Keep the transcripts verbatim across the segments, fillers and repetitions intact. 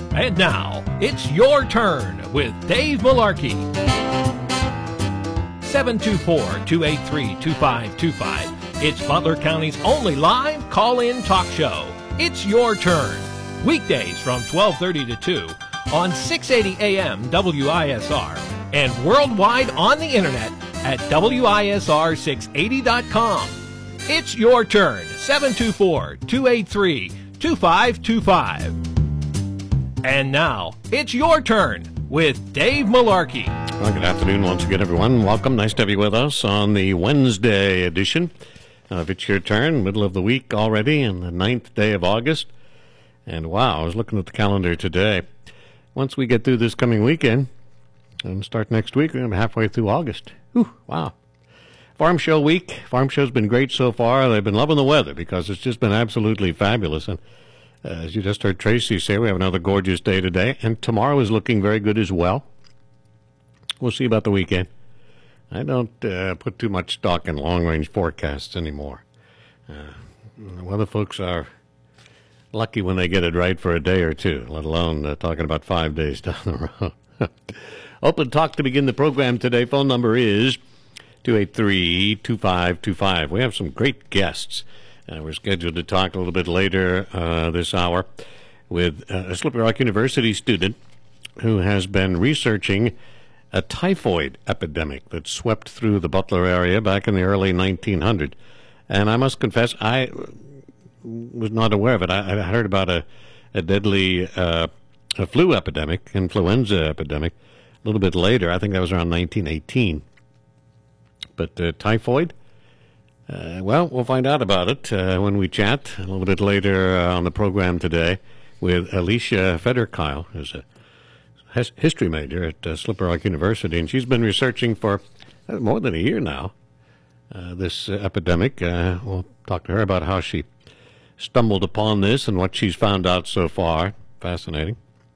And now, it's your turn with Dave Malarkey. seven two four, two eight three, two five two five. It's Butler County's only live call-in talk show. It's your turn. Weekdays from twelve thirty to two on six eighty A M W I S R and worldwide on the internet at W I S R six eighty dot com. It's your turn. seven two four, two eight three, two five two five. And now, it's your turn with Dave Malarkey. Well, good afternoon once again, everyone. Welcome. Nice to have you with us on the Wednesday edition of It's Your Turn, middle of the week already, and the ninth day of August. And wow, I was looking at the calendar today. Once we get through this coming weekend and start next week, we're halfway through August. Whew, wow. Farm Show week. Farm Show's been great so far. They've been loving the weather because it's just been absolutely fabulous. And uh, as you just heard Tracy say, we have another gorgeous day today. And tomorrow is looking very good as well. We'll see about the weekend. I don't uh, put too much stock in long-range forecasts anymore. Uh, the weather folks are lucky when they get it right for a day or two, let alone uh, talking about five days down the road. Open talk to begin the program today. Phone number is two eight three, two five two five. We have some great guests. Uh, we're scheduled to talk a little bit later uh, this hour with uh, a Slippery Rock University student who has been researching a typhoid epidemic that swept through the Butler area back in the early nineteen hundreds. And I must confess, I was not aware of it. I, I heard about a, a deadly uh, a flu epidemic, influenza epidemic, a little bit later. I think that was around nineteen eighteen. But uh, typhoid? Uh, well, we'll find out about it uh, when we chat a little bit later uh, on the program today with Alicia Federkyle, who's a his- history major at uh, Slippery Rock University, and she's been researching for uh, more than a year now uh, this uh, epidemic. Uh, we'll talk to her about how she stumbled upon this and what she's found out so far. Fascinating.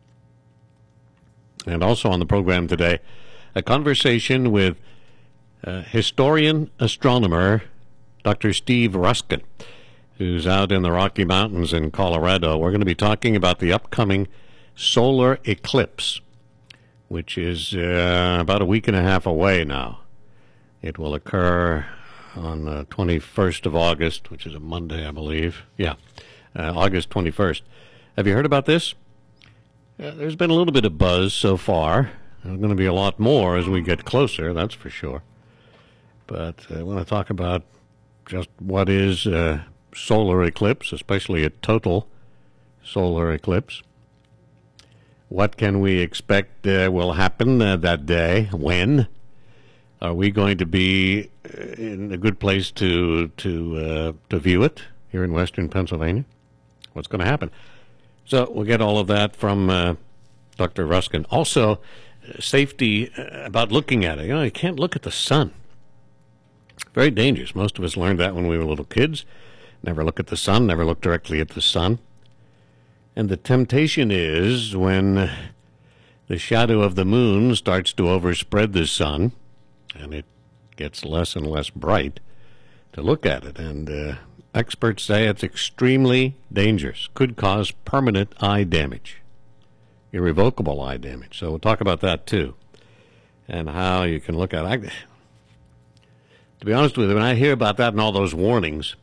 And also on the program today, a conversation with uh, historian astronomer Doctor Steve Ruskin, who's out in the Rocky Mountains in Colorado. We're going to be talking about the upcoming solar eclipse, which is uh, about a week and a half away now. It will occur on the twenty-first of August, which is a Monday, I believe. Yeah, uh, August twenty-first. Have you heard about this? Uh, there's been a little bit of buzz so far. There's going to be a lot more as we get closer, that's for sure. But uh, I want to talk about just what is a solar eclipse, especially a total solar eclipse. What can we expect uh, will happen uh, that day? When? Are we going to be in a good place to to uh, to view it here in western Pennsylvania? What's going to happen? So we'll get all of that from uh, Doctor Ruskin. Also, uh, safety uh, about looking at it. You know, you can't look at the sun. Very dangerous. Most of us learned that when we were little kids. Never look at the sun, never look directly at the sun. And the temptation is when the shadow of the moon starts to overspread the sun, and it gets less and less bright, to look at it. And uh, experts say it's extremely dangerous. Could cause permanent eye damage, irrevocable eye damage. So we'll talk about that too, and how you can look at it. I, To be honest with you, when I hear about that and all those warnings,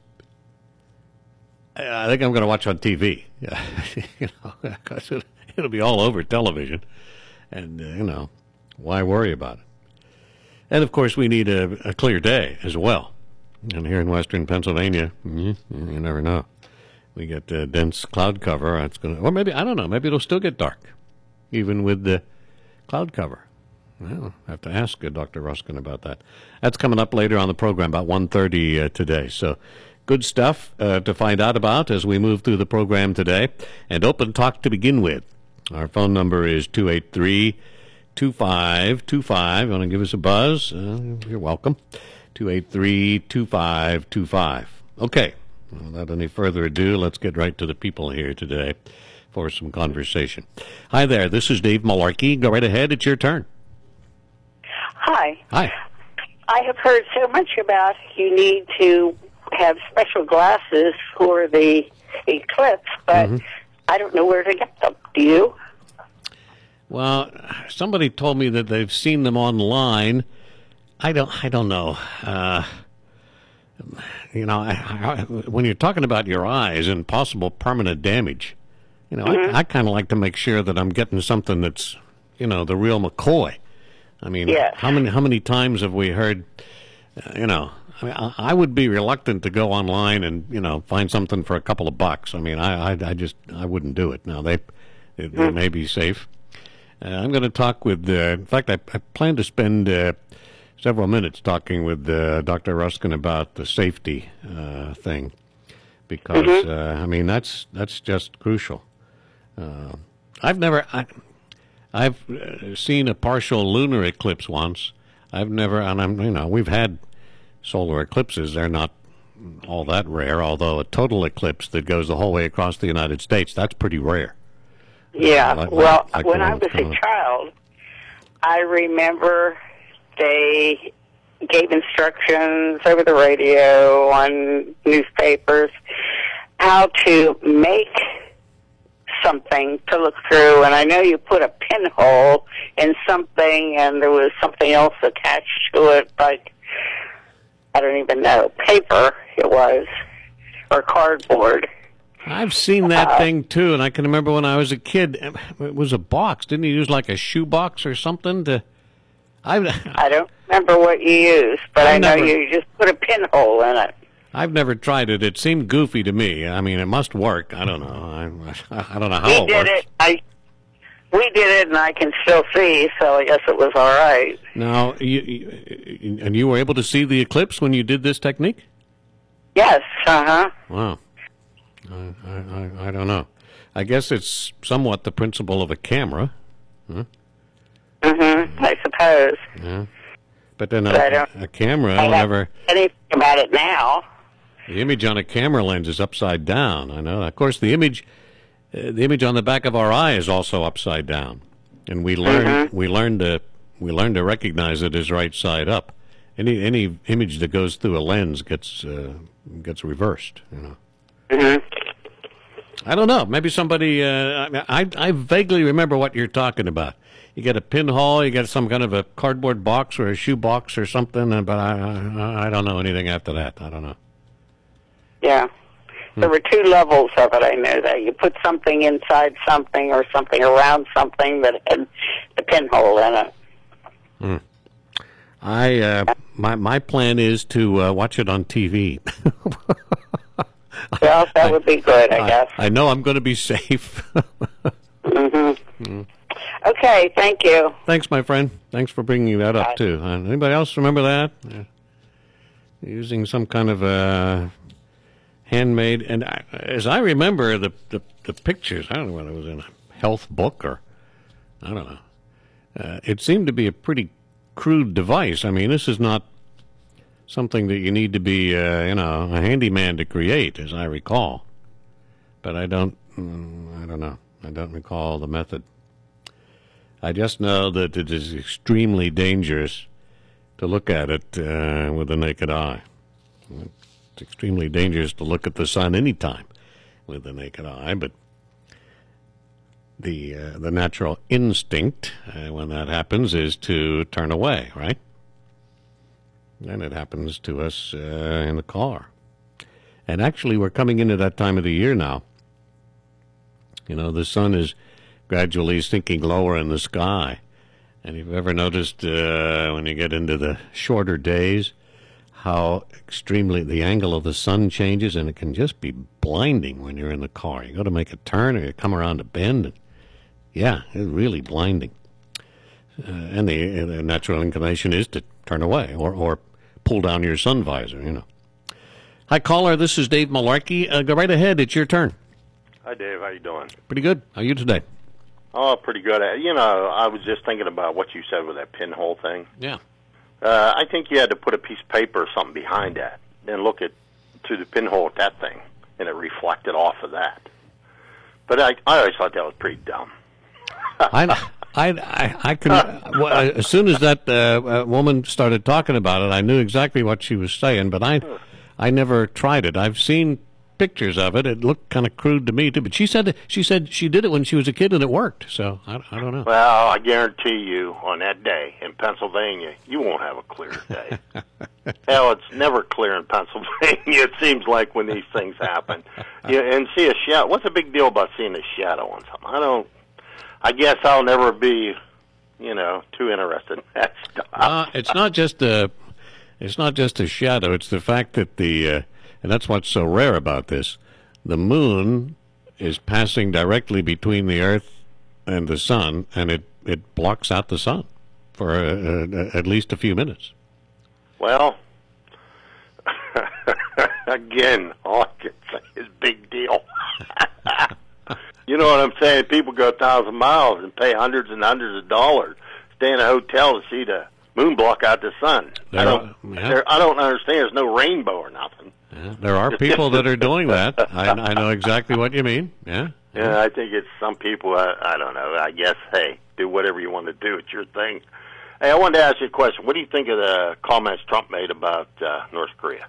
I think I'm going to watch on T V. you know, because it, it'll be all over television, and uh, you know, why worry about it? And of course, we need a, a clear day as well. And here in western Pennsylvania, you never know. We get uh, dense cloud cover. It's going to, or maybe I don't know. Maybe it'll still get dark, even with the cloud cover. Well, I have to ask uh, Doctor Ruskin about that. That's coming up later on the program, about one thirty uh, today. So good stuff uh, to find out about as we move through the program today. And open talk to begin with. Our phone number is two eight three, two five two five. You want to give us a buzz? Uh, you're welcome. two eight three, two five two five. Okay, well, without any further ado, let's get right to the people here today for some conversation. Hi there, this is Dave Malarkey. Go right ahead, it's your turn. Hi. Hi. I have heard so much about you need to have special glasses for the eclipse, but mm-hmm. I don't know where to get them. Do you? Well, somebody told me that they've seen them online. I don't. I don't know. Uh, you know, I, I, when you're talking about your eyes and possible permanent damage, you know, mm-hmm. I, I kind of like to make sure that I'm getting something that's, you know, the real McCoy. I mean, yes. how many how many times have we heard? Uh, you know, I mean, I, I would be reluctant to go online and you know find something for a couple of bucks. I mean, I I, I just I wouldn't do it. Now they it, mm-hmm. they may be safe. Uh, I'm going to talk with. Uh, in fact, I, I plan to spend uh, several minutes talking with uh, Doctor Ruskin about the safety uh, thing, because mm-hmm. uh, I mean that's that's just crucial. Uh, I've never. I, I've uh, seen a partial lunar eclipse once. I've never, and I'm, you know, we've had solar eclipses. They're not all that rare, although a total eclipse that goes the whole way across the United States, that's pretty rare. Yeah, uh, like, well, like when I was a child, I remember they gave instructions over the radio, on newspapers, how to make something to look through, and I know you put a pinhole in something and there was something else attached to it, like, I don't even know, paper it was, or cardboard. I've seen that uh, thing too, and I can remember when I was a kid, it was a box. Didn't you use like a shoe box or something to... I, I don't remember what you used, but I, I know never, you just put a pinhole in it. I've never tried it. It seemed goofy to me. I mean, it must work. I don't know. I, I don't know how we it did works. It. I, we did it, and I can still see, so I guess it was all right. Now, you, you, and you were able to see the eclipse when you did this technique? Yes, uh-huh. Wow. I, I, I don't know. I guess it's somewhat the principle of a camera. Huh? Mm-hmm, I suppose. Yeah. But then a, but a camera I don't never... anything about it now. The image on a camera lens is upside down. I know. Of course, the image, uh, the image on the back of our eye is also upside down, and we learn mm-hmm. we learn to we learn to recognize it as right side up. Any any image that goes through a lens gets uh, gets reversed. You know. Mm-hmm. I don't know. Maybe somebody. Uh, I I vaguely remember what you're talking about. You get a pinhole, you get some kind of a cardboard box or a shoe box or something, but I I, I don't know anything after that. I don't know. Yeah. There were two levels of it, I know that. You put something inside something or something around something that had the pinhole in it. Hmm. I, uh, my, my plan is to uh, watch it on T V. Well, that I, would be good, I, I guess. I know I'm going to be safe. mm-hmm. Mm. Okay, thank you. Thanks, my friend. Thanks for bringing that up, Bye. too. Uh, anybody else remember that? Yeah. Using some kind of uh, handmade, and I, as I remember the, the the pictures, I don't know whether it was in a health book or, I don't know. Uh, it seemed to be a pretty crude device. I mean, this is not something that you need to be, uh, you know, a handyman to create, as I recall. But I don't, mm, I don't know. I don't recall the method. I just know that it is extremely dangerous to look at it uh, with the naked eye. It's extremely dangerous to look at the sun anytime with the naked eye, but the uh, the natural instinct uh, when that happens is to turn away, right? And it happens to us uh, in the car. And actually, we're coming into that time of the year now. You know, the sun is gradually sinking lower in the sky. And you've ever noticed uh, when you get into the shorter days how extremely the angle of the sun changes, and it can just be blinding when you're in the car. You go to make a turn or you come around a bend, and yeah, it's really blinding. Uh, and the, the natural inclination is to turn away or, or pull down your sun visor, you know. Hi, caller. This is Dave Malarkey. Uh, go right ahead. It's your turn. Hi, Dave. How you doing? Pretty good. How are you today? Oh, pretty good. You know, I was just thinking about what you said with that pinhole thing. Yeah. Uh, I think you had to put a piece of paper or something behind that, then look at through the pinhole at that thing, and it reflected off of that. But I, I always thought that was pretty dumb. I, I, I, I can. Well, as soon as that uh, woman started talking about it, I knew exactly what she was saying. But I, I never tried it. I've seen pictures of it. It looked kind of crude to me too. But she said she said she did it when she was a kid and it worked. So I, I don't know. Well, I guarantee you, on that day in Pennsylvania, you won't have a clear day. Hell, it's never clear in Pennsylvania. It seems like when these things happen, you, and see a shadow. What's the big deal about seeing a shadow on something? I don't. I guess I'll never be, you know, too interested in that stuff. Uh, it's not just a. It's not just a shadow. It's the fact that the, uh, and that's what's so rare about this. The moon is passing directly between the Earth and the sun, and it, it blocks out the sun for uh, uh, at least a few minutes. Well, again, all I can say is big deal. You know what I'm saying? People go a thousand miles and pay hundreds and hundreds of dollars, stay in a hotel to see the moon block out the sun. There I don't. Are, yeah. there, I don't understand. There's no rainbow or nothing. Yeah, there are people that are doing that. I, I know exactly what you mean. Yeah. Yeah, I think it's some people. I, I don't know. I guess, hey, do whatever you want to do. It's your thing. Hey, I wanted to ask you a question. What do you think of the comments Trump made about uh, North Korea?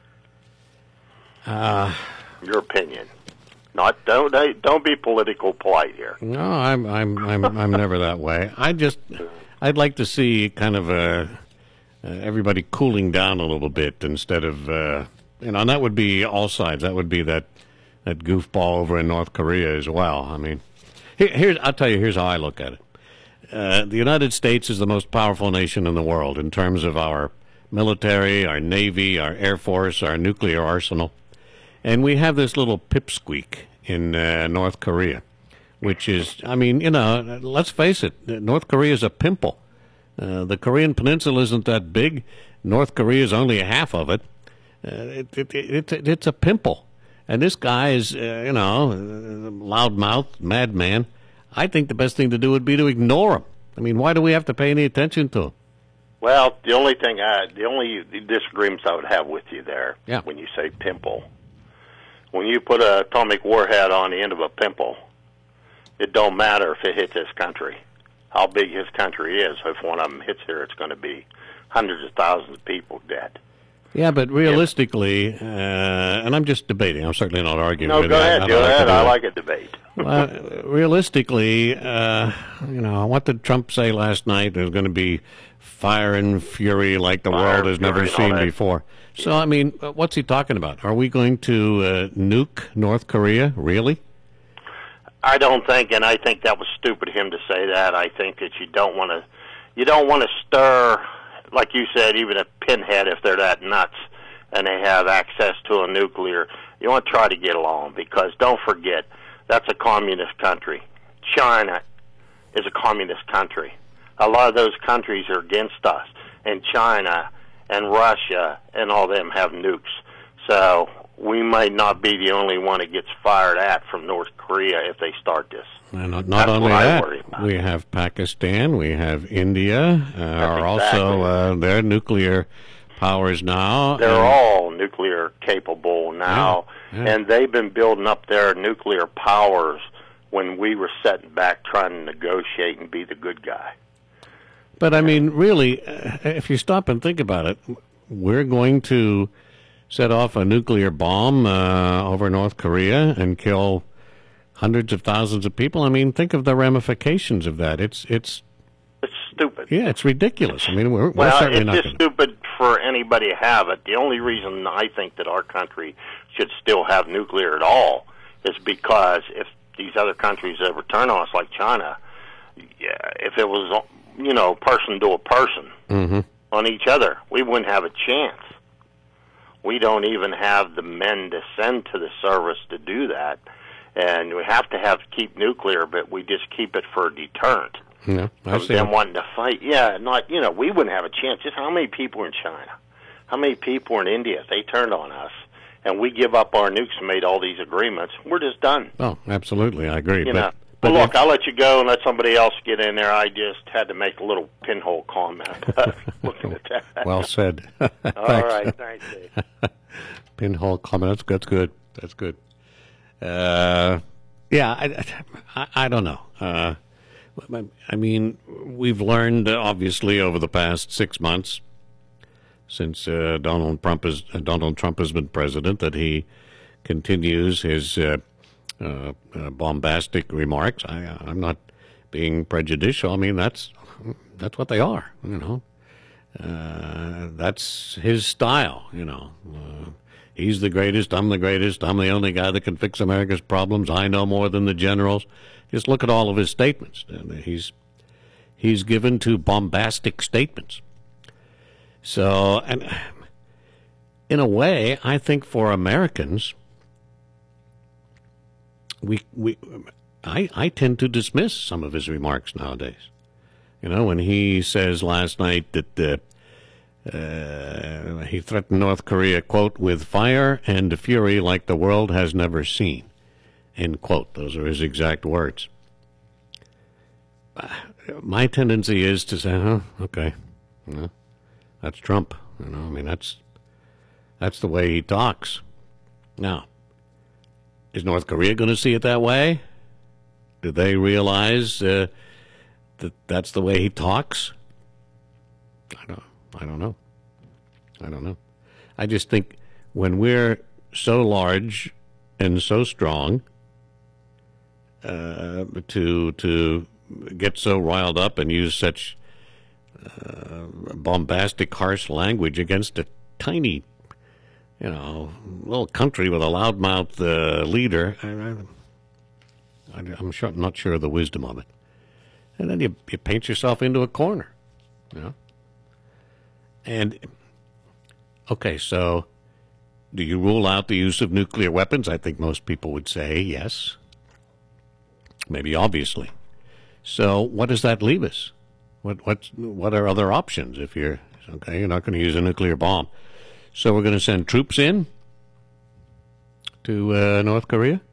Uh, Your opinion. Not don't don't be political polite here. No, I'm I'm I'm I'm never that way. I just I'd like to see kind of uh, uh, everybody cooling down a little bit instead of uh, you know, and that would be all sides. That would be that that goofball over in North Korea as well. I mean, here, here's I'll tell you. Here's how I look at it. Uh, the United States is the most powerful nation in the world in terms of our military, our navy, our air force, our nuclear arsenal. And we have this little pipsqueak in uh, North Korea, which is, I mean, you know, let's face it, North Korea is a pimple. Uh, the Korean Peninsula isn't that big. North Korea is only half of it. Uh, it, it, it, it. It's a pimple. And this guy is, uh, you know, loudmouth, madman. I think the best thing to do would be to ignore him. I mean, why do we have to pay any attention to him? Well, the only thing, I, the only disagreements I would have with you there, yeah. when you say pimple, when you put an atomic warhead on the end of a pimple, it don't matter if it hits this country, how big his country is. If one of them hits here, it's going to be hundreds of thousands of people dead. Yeah, but realistically, uh, and I'm just debating. I'm certainly not arguing. No, with go you. ahead, I, go I ahead. like I like a debate. Well, realistically, uh, you know, what did Trump say last night? There's going to be fire and fury like the Fire, world has never fury, seen all that. before. So, I mean, what's he talking about? Are we going to uh, nuke North Korea? Really? I don't think, and I think that was stupid of him to say that. I think that you don't want to, you don't want to stir, like you said, even a pinhead if they're that nuts and they have access to a nuclear. You want to try to get along because don't forget, that's a communist country. China is a communist country. A lot of those countries are against us, and China and Russia and all them have nukes. So we might not be the only one that gets fired at from North Korea if they start this. And not not That's only what I that, worry about. we have Pakistan, we have India, uh, are also exactly. uh, their nuclear powers now. They're and- all nuclear capable now, Yeah, yeah. and they've been building up their nuclear powers when we were sitting back trying to negotiate and be the good guy. But I mean, really, uh, if you stop and think about it, we're going to set off a nuclear bomb uh, over North Korea and kill hundreds of thousands of people. I mean, think of the ramifications of that. It's it's It's stupid. yeah, it's ridiculous. I mean, we're, we're Well, certainly it's not. just Gonna, stupid for anybody to have it. The only reason I think that our country should still have nuclear at all is because if these other countries ever turn on us, like China, yeah, if it was, you know, person to a person mm-hmm. on each other, we wouldn't have a chance. We don't even have the men to send to the service to do that, and we have to have keep nuclear, but we just keep it for a deterrent. Yeah, I Of see. them wanting to fight. Yeah, not, you know, we wouldn't have a chance. Just how many people are in China? How many people are in India? If they turned on us and we give up our nukes and made all these agreements, we're just done. Oh, absolutely, I agree. You but, know. but Well, look, if- I'll let you go and let somebody else get in there. I just had to make a little pinhole comment about looking at that. well said. all Thanks. right. Thanks, Dave. Pinhole comment. That's, that's good. That's good. Uh, yeah, I, I, I don't know. Uh, I mean, we've learned, uh, obviously, over the past six months, since uh, Donald Trump has uh, Donald Trump has been president, that he continues his uh, uh, uh, bombastic remarks. I, I'm not being prejudicial. I mean, that's that's what they are, you know. Uh, that's his style, you know. Uh, he's the greatest, I'm the greatest, I'm the only guy that can fix America's problems, I know more than the generals. Just look at all of his statements. He's he's given to bombastic statements. So, and in a way, I think for Americans, we we I I tend to dismiss some of his remarks nowadays. You know, when he says last night that uh, uh, he threatened North Korea, quote, with fire and fury like the world has never seen, end quote. Those are his exact words. My tendency is to say, huh, okay, you know, that's Trump. You know, I mean, that's that's the way he talks. Now, is North Korea going to see it that way? Do they realize uh, that that's the way he talks? I don't. I don't know. I don't know. I just think when we're so large and so strong, uh, to to get so riled up and use such uh, bombastic, harsh language against a tiny, you know, little country with a loudmouth uh, leader, I, I, I'm sure, not sure of the wisdom of it. And then you, you paint yourself into a corner, you know. And, okay, so do you rule out the use of nuclear weapons? I think most people would say yes. Maybe obviously. So what does that leave us? What what what are other options if you're, okay, you're not going to use a nuclear bomb. So we're going to send troops in to uh, North Korea?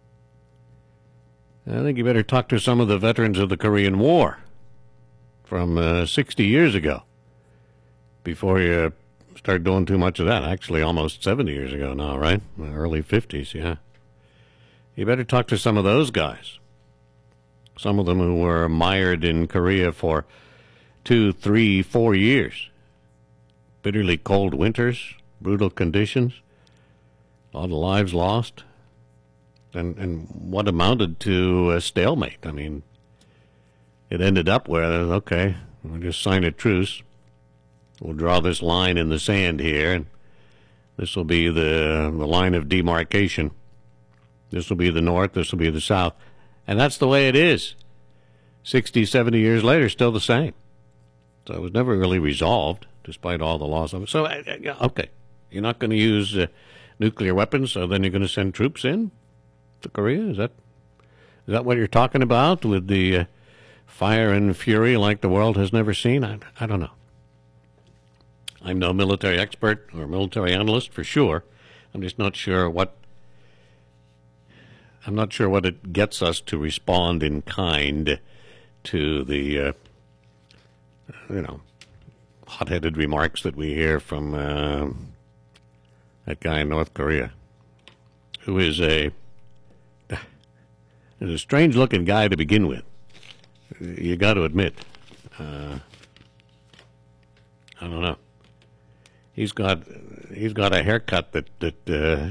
I think you better talk to some of the veterans of the Korean War from uh, sixty years ago before you start doing too much of that. Actually, almost seventy years ago now, right? Early fifties, yeah. You better talk to some of those guys. Some of them who were mired in Korea for two, three, four years. Bitterly cold winters, brutal conditions, a lot of lives lost, and and what amounted to a stalemate. I mean, it ended up where, okay, we'll just sign a truce. We'll draw this line in the sand here, and this will be the the line of demarcation. This will be the North, this will be the South. And that's the way it is. sixty, seventy years later, still the same. So it was never really resolved, despite all the laws of it. So, okay, you're not going to use uh, nuclear weapons, so then you're going to send troops in to Korea? Is that is that what you're talking about with the uh, fire and fury like the world has never seen? I, I don't know. I'm no military expert or military analyst for sure. I'm just not sure what I'm not sure what it gets us to respond in kind to the, uh, you know, hot-headed remarks that we hear from uh, that guy in North Korea, who is a is a strange-looking guy to begin with. You got to admit. Uh, I don't know. He's got he's got a haircut that that. Uh,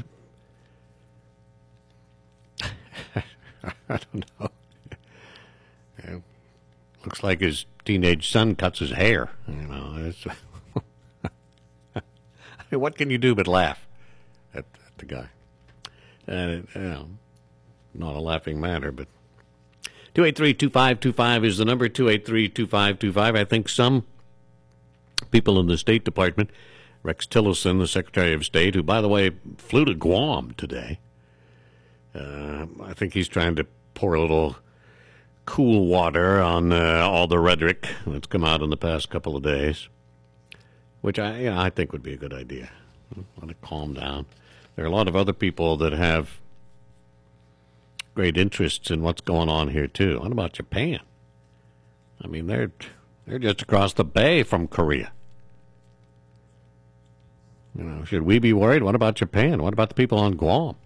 I don't know. Yeah. Looks like his teenage son cuts his hair. You know, it's I mean, what can you do but laugh at, at the guy? And you know, not a laughing matter. But two eight three two five two five is the number. Two eight three two five two five. I think some people in the State Department, Rex Tillerson, the Secretary of State, who by the way flew to Guam today. Uh, I think he's trying to pour a little cool water on uh, all the rhetoric that's come out in the past couple of days, which I, yeah, I think would be a good idea. Let it calm down. There are a lot of other people that have great interests in what's going on here too. What about Japan? I mean, they're they're just across the bay from Korea. You know, should we be worried? What about Japan? What about the people on Guam?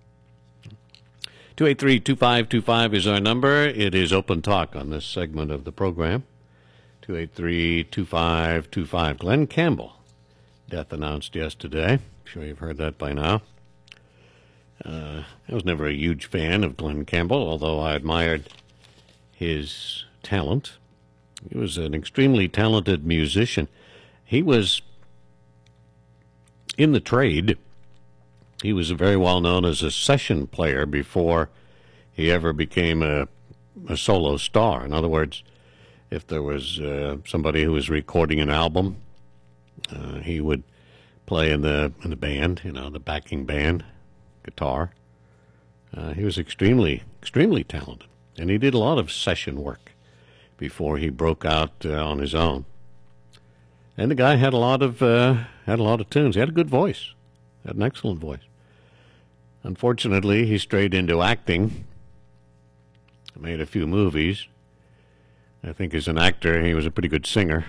two eight three two five two five is our number. It is open talk on this segment of the program. two eight three two five two five. Glenn Campbell, death announced yesterday. I'm sure you've heard that by now. Uh, I was never a huge fan of Glen Campbell, although I admired his talent. He was an extremely talented musician. He was in the trade. He was very well known as a session player before he ever became a, a solo star. In other words, if there was uh, somebody who was recording an album, uh, he would play in the in the band, you know, the backing band, guitar. Uh, he was extremely, extremely talented, and he did a lot of session work before he broke out uh, on his own. And the guy had a lot of uh, had a lot of tunes. He had a good voice, had an excellent voice. Unfortunately, he strayed into acting. Made a few movies. I think as an actor, he was a pretty good singer.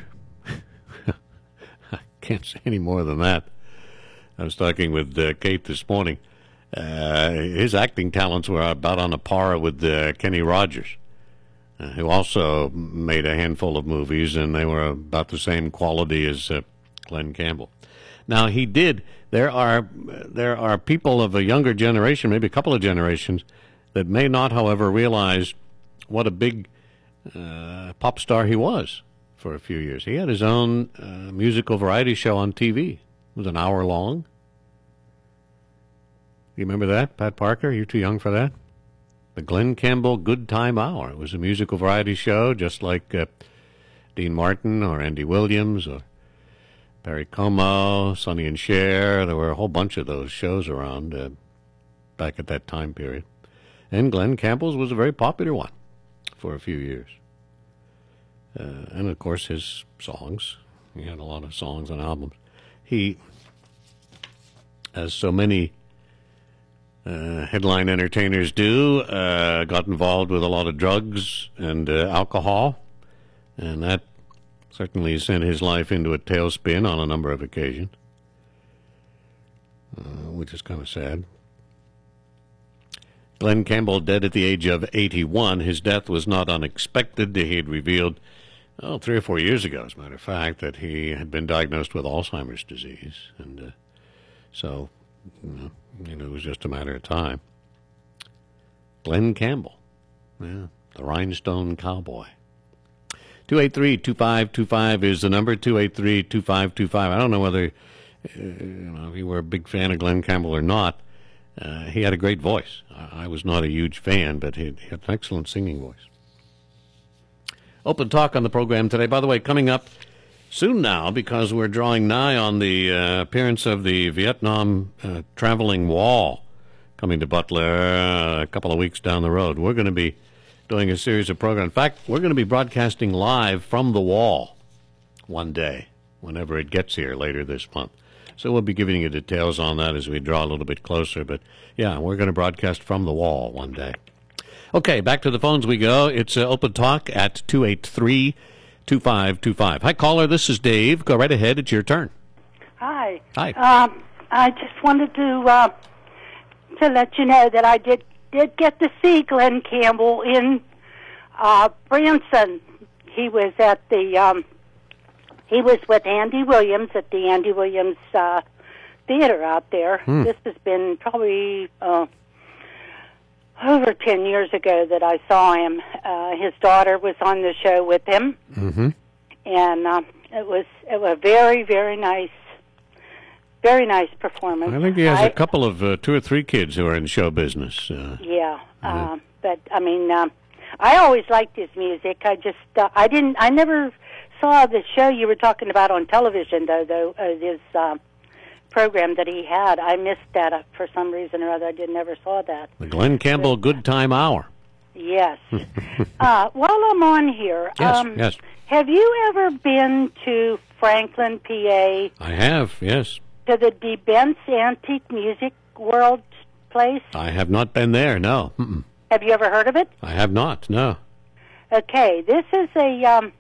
I can't say any more than that. I was talking with uh, Kate this morning. Uh, his acting talents were about on a par with uh, Kenny Rogers, uh, who also made a handful of movies, and they were about the same quality as uh, Glen Campbell. Now, he did. There are there are people of a younger generation, maybe a couple of generations, that may not, however, realize what a big uh, pop star he was for a few years. He had his own uh, musical variety show on T V. It was an hour long. You remember that, Pat Parker? You're too young for that? The Glen Campbell Good Time Hour. It was a musical variety show, just like uh, Dean Martin or Andy Williams or Perry Como, Sonny and Cher. There were a whole bunch of those shows around uh, back at that time period. And Glen Campbell's was a very popular one for a few years. Uh, and, of course, his songs. He had a lot of songs and albums. He, as so many uh, headline entertainers do, uh, got involved with a lot of drugs and uh, alcohol. And that certainly sent his life into a tailspin on a number of occasions, uh, which is kind of sad. Glen Campbell dead at the age of eighty-one. His death was not unexpected. He had revealed, oh, three or four years ago, as a matter of fact, that he had been diagnosed with Alzheimer's disease. And uh, so, you know, you know, it was just a matter of time. Glen Campbell, yeah, the Rhinestone Cowboy. two eight three, two five two five is the number, two eight three, two five two five. I don't know whether, uh, you know, if you were a big fan of Glen Campbell or not. Uh, he had a great voice. I, I was not a huge fan, but he, he had an excellent singing voice. Open talk on the program today. By the way, coming up soon now, because we're drawing nigh on the uh, appearance of the Vietnam uh, traveling wall coming to Butler uh, a couple of weeks down the road. We're going to be doing a series of programs. In fact, we're going to be broadcasting live from the wall one day, whenever it gets here later this month. So we'll be giving you details on that as we draw a little bit closer. But, yeah, we're going to broadcast from the wall one day. Okay, back to the phones we go. It's uh, Open Talk at two eight three, two five two five. Hi, caller. This is Dave. Go right ahead. It's your turn. Hi. Hi. Um, I just wanted to uh, to let you know that I did, did get to see Glen Campbell in uh, Branson. He was at the... Um, He was with Andy Williams at the Andy Williams uh, Theater out there. Hmm. This has been probably uh, over ten years ago that I saw him. Uh, his daughter was on the show with him, mm-hmm. and uh, it was it was a very, very nice, very nice performance. I think he has I, a couple of uh, two or three kids who are in show business. Uh, yeah, uh, but I mean, uh, I always liked his music. I just uh, I didn't I never. saw the show you were talking about on television, though, though uh, his uh, program that he had. I missed that uh, for some reason or other. I did never saw that. The Glen Campbell but, Good Time Hour. Yes. uh, while I'm on here, yes, um, yes. have you ever been to Franklin, P A? I have, yes. To the DeBent's Antique Music World place? I have not been there, no. Mm-mm. Have you ever heard of it? I have not, no. Okay, this is a... Um,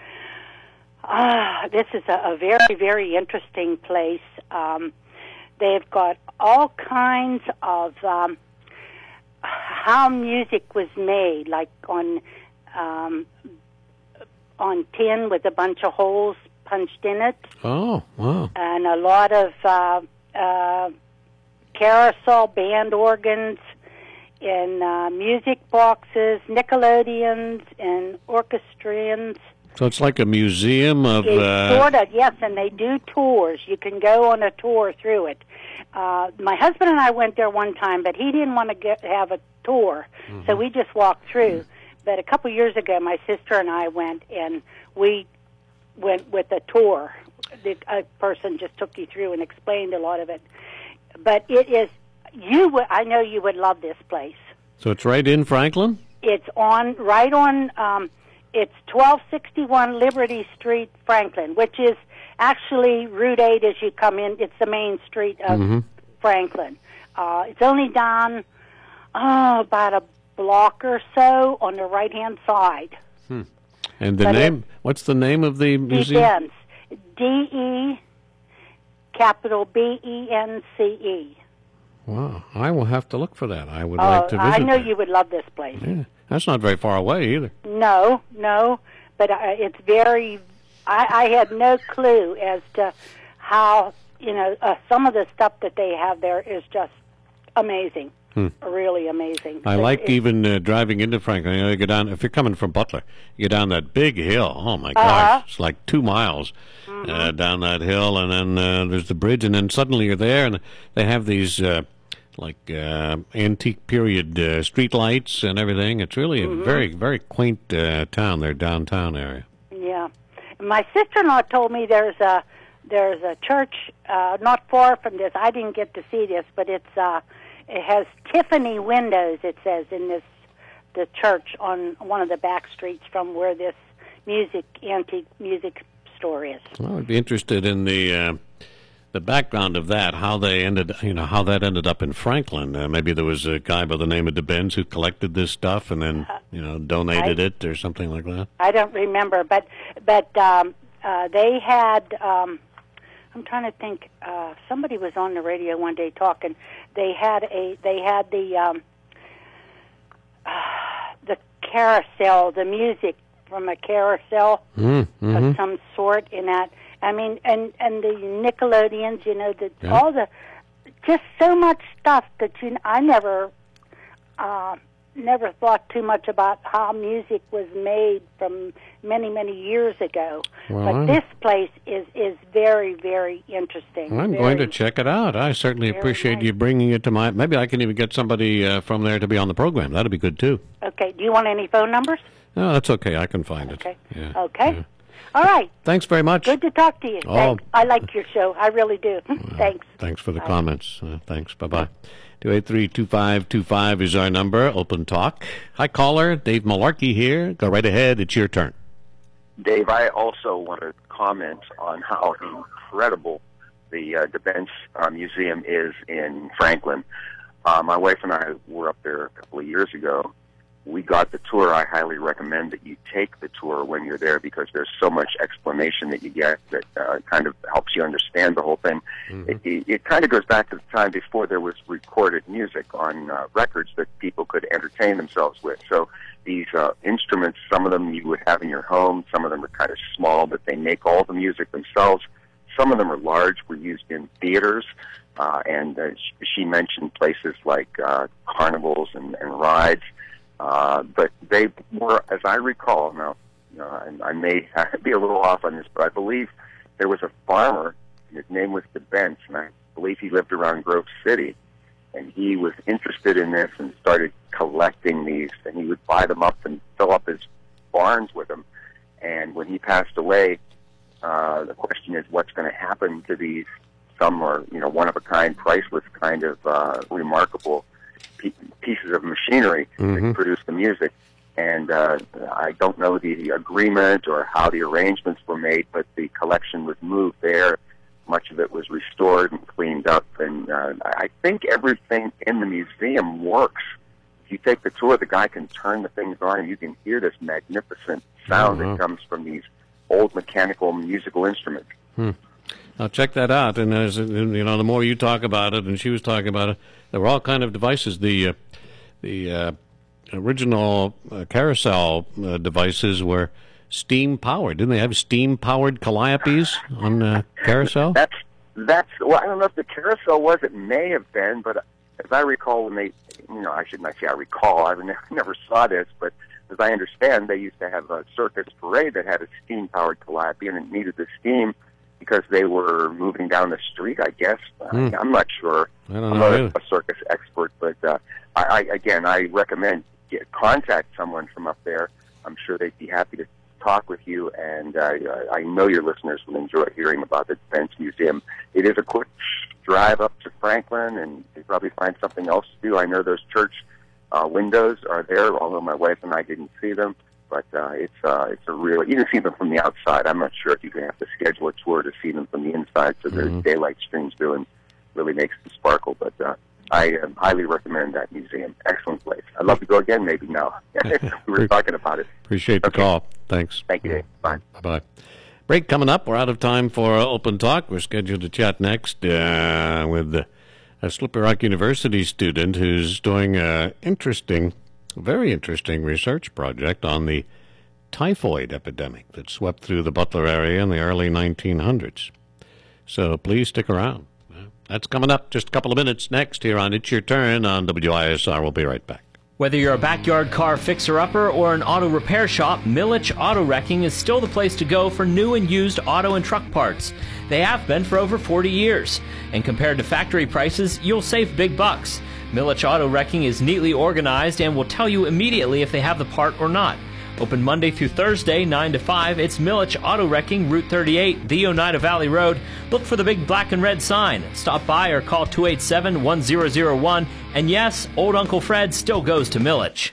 Ah, this is a, a very, very interesting place. Um, they've got all kinds of um, how music was made, like on um, on tin with a bunch of holes punched in it. Oh, wow. And a lot of uh, uh, carousel band organs, and uh, music boxes, Nickelodeons, and orchestrions. So it's like a museum of... It's Uh... sort of, yes, and they do tours. You can go on a tour through it. Uh, my husband and I went there one time, but he didn't want to get, have a tour, mm-hmm. so we just walked through. But a couple years ago, my sister and I went, and we went with a tour. The a person just took you through and explained a lot of it. But it is, you. W- I know you would love this place. So it's right in Franklin? It's on, right on, um, it's twelve sixty-one Liberty Street, Franklin, which is actually Route eight as you come in. It's the main street of mm-hmm. Franklin. Uh, it's only down, oh, about a block or so on the right-hand side. Hmm. And the but name, it, what's the name of the museum? Debens. D E, capital B E N C E. Wow, I will have to look for that. I would Oh, like to visit I know that. you would love this place. Yeah, that's not very far away either. No, no, but uh, it's very, I, I had no clue as to how, you know, uh, some of the stuff that they have there is just amazing. Hmm. Really amazing. I but like it, even uh, driving into Franklin. You know, you go down, if you're coming from Butler, you go down that big hill. Oh, my gosh. Uh-huh. It's like two miles mm-hmm. uh, down that hill, and then uh, there's the bridge, and then suddenly you're there, and they have these uh, like uh, antique period uh, street lights and everything. It's really mm-hmm. a very, very quaint uh, town there, downtown area. Yeah. My sister-in-law told me there's a, there's a church uh, not far from this. I didn't get to see this, but it's... Uh, It has Tiffany windows, it says, in this the church on one of the back streets from where this music, antique music store is. Well, I'd be interested in the uh, the background of that, how they ended, you know, how that ended up in Franklin. Uh, maybe there was a guy by the name of DeBenz who collected this stuff and then, you know, donated I, it or something like that. I don't remember, but but um, uh, they had. Um, I'm trying to think. Uh, somebody was on the radio one day talking. They had a. They had the um, uh, the carousel, the music from a carousel mm-hmm. of some sort. In that, I mean, and and the Nickelodeons. You know, the yeah. all the just so much stuff that you. I never. Uh, never thought too much about how music was made from many, many years ago. Well, but I'm, this place is, is very, very interesting. I'm very, going to check it out. I certainly appreciate nice. you bringing it to my... Maybe I can even get somebody uh, from there to be on the program. That'd be good, too. Okay. Do you want any phone numbers? No, that's okay. I can find okay. it. Yeah. Okay. Yeah. All right. Thanks very much. Good to talk to you. Oh. Thanks. I like your show. I really do. Well, thanks. Thanks for the Bye. comments. Uh, thanks. Bye-bye. two eight three, two five two five is our number. Open talk. Hi, caller. Dave Malarkey here. Go right ahead. It's your turn. Dave, I also want to comment on how incredible the uh, DeBenz uh, Museum is in Franklin. Uh, my wife and I were up there a couple of years ago. We got the tour. I highly recommend that you take the tour when you're there because there's so much explanation that you get that uh, kind of helps you understand the whole thing. Mm-hmm. It, it, it kind of goes back to the time before there was recorded music on uh, records that people could entertain themselves with. So these uh, instruments, some of them you would have in your home, some of them are kind of small, but they make all the music themselves. Some of them are large, were used in theaters, uh, and uh, she mentioned places like uh, carnivals and, and rides. Uh, but they were, as I recall, now uh, I, I may be a little off on this, but I believe there was a farmer, and his name was DeBenz, and I believe he lived around Grove City, and he was interested in this and started collecting these, and he would buy them up and fill up his barns with them. And when he passed away, uh, the question is, what's going to happen to these? Some are, you know, one-of-a-kind, priceless, kind of uh, remarkable pieces of machinery mm-hmm. that produce the music. And uh, I don't know the agreement or how the arrangements were made, but the collection was moved there. Much of it was restored and cleaned up. And uh, I think everything in the museum works. If you take the tour, the guy can turn the things on and you can hear this magnificent sound mm-hmm. that comes from these old mechanical musical instruments. Hmm. I'll check that out. And as you know, the more you talk about it, and she was talking about it, there were all kind of devices. The uh, the uh, original uh, carousel uh, devices were steam powered. Didn't they have steam powered calliopes on uh, carousel? That's That's, well, I don't know if the carousel was, it may have been, but as I recall when they, you know, I should not say I recall, I never, never saw this, but as I understand, they used to have a circus parade that had a steam-powered calliope, and it needed the steam because they were moving down the street, I guess. Hmm. I, I'm not sure. I don't I'm know not either. a circus expert, but uh, I, I, again, I recommend get, contact someone from up there. I'm sure they'd be happy to talk with you, and uh, I know your listeners will enjoy hearing about the Defense Museum. It is a quick drive up to Franklin, and you probably find something else to do. I know those church uh, windows are there, although my wife and I didn't see them. But uh, it's uh, it's a real. You can see them from the outside. I'm not sure if you can have to schedule a tour to see them from the inside, so there's Mhm. daylight streams through and really makes them sparkle. But uh, I um, highly recommend that museum. Excellent place. I'd love to go again. Maybe now. We were talking about it. Appreciate the Okay. call. Thanks. Thank you, Dave. Bye. Bye-bye. Break coming up. We're out of time for Open Talk. We're scheduled to chat next uh, with uh, a Slippery Rock University student who's doing an interesting, very interesting research project on the typhoid epidemic that swept through the Butler area in the early nineteen hundreds. So please stick around. That's coming up just a couple of minutes next here on It's Your Turn on W I S R. We'll be right back. Whether you're a backyard car fixer-upper or an auto repair shop, Millich Auto Wrecking is still the place to go for new and used auto and truck parts. They have been for over forty years. And compared to factory prices, you'll save big bucks. Millich Auto Wrecking is neatly organized and will tell you immediately if they have the part or not. Open Monday through Thursday, nine to five. It's Millich Auto Wrecking, Route thirty-eight, the Oneida Valley Road. Look for the big black and red sign. Stop by or call two eight seven, one zero zero one. And yes, old Uncle Fred still goes to Millich.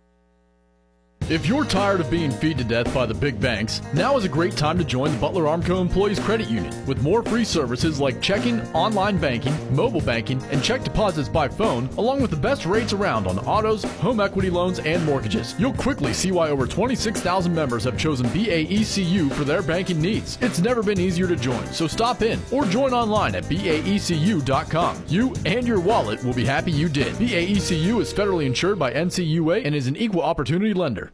If you're tired of being feed to death by the big banks, now is a great time to join the Butler Armco Employees Credit Union. With more free services like checking, online banking, mobile banking, and check deposits by phone, along with the best rates around on autos, home equity loans, and mortgages. You'll quickly see why over twenty-six thousand members have chosen B A E C U for their banking needs. It's never been easier to join, so stop in or join online at B A E C U dot com. You and your wallet will be happy you did. B A E C U is federally insured by N C U A and is an equal opportunity lender.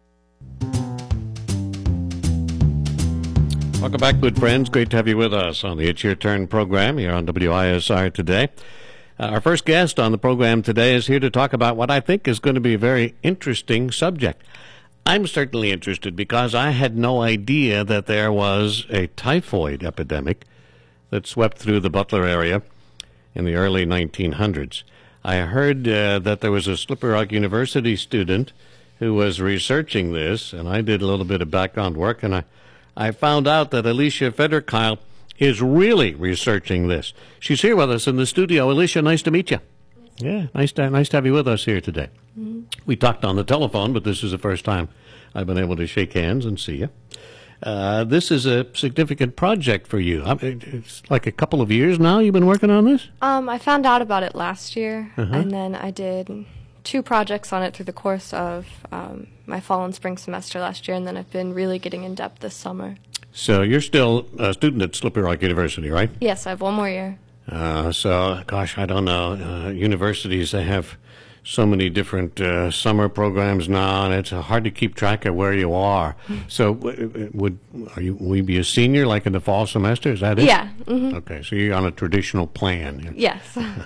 Welcome back, good friends. Great to have you with us on the It's Your Turn program here on W I S R today. Uh, our first guest on the program today is here to talk about what I think is going to be a very interesting subject. I'm certainly interested because I had no idea that there was a typhoid epidemic that swept through the Butler area in the early nineteen hundreds. I heard uh, that there was a Slippery Rock University student who was researching this, and I did a little bit of background work, and I I found out that Alicia Federkyle is really researching this. She's here with us in the studio. Alicia, nice to meet you. Yeah, nice to, nice to have you with us here today. Mm-hmm. We talked on the telephone, but this is the first time I've been able to shake hands and see you. Uh, this is a significant project for you. I mean, it's like a couple of years now you've been working on this? Um, I found out about it last year, Uh-huh. and then I did two projects on it through the course of um, my fall and spring semester last year, and then I've been really getting in depth this summer. So you're still a student at Slippery Rock University, right? Yes, I have one more year. Uh, so, gosh, I don't know. Uh, universities, they have so many different uh, summer programs now, and it's hard to keep track of where you are. So, w- would are you will you be a senior like in the fall semester? Is that it? Yeah. Mm-hmm. Okay, so you're on a traditional plan. Yes.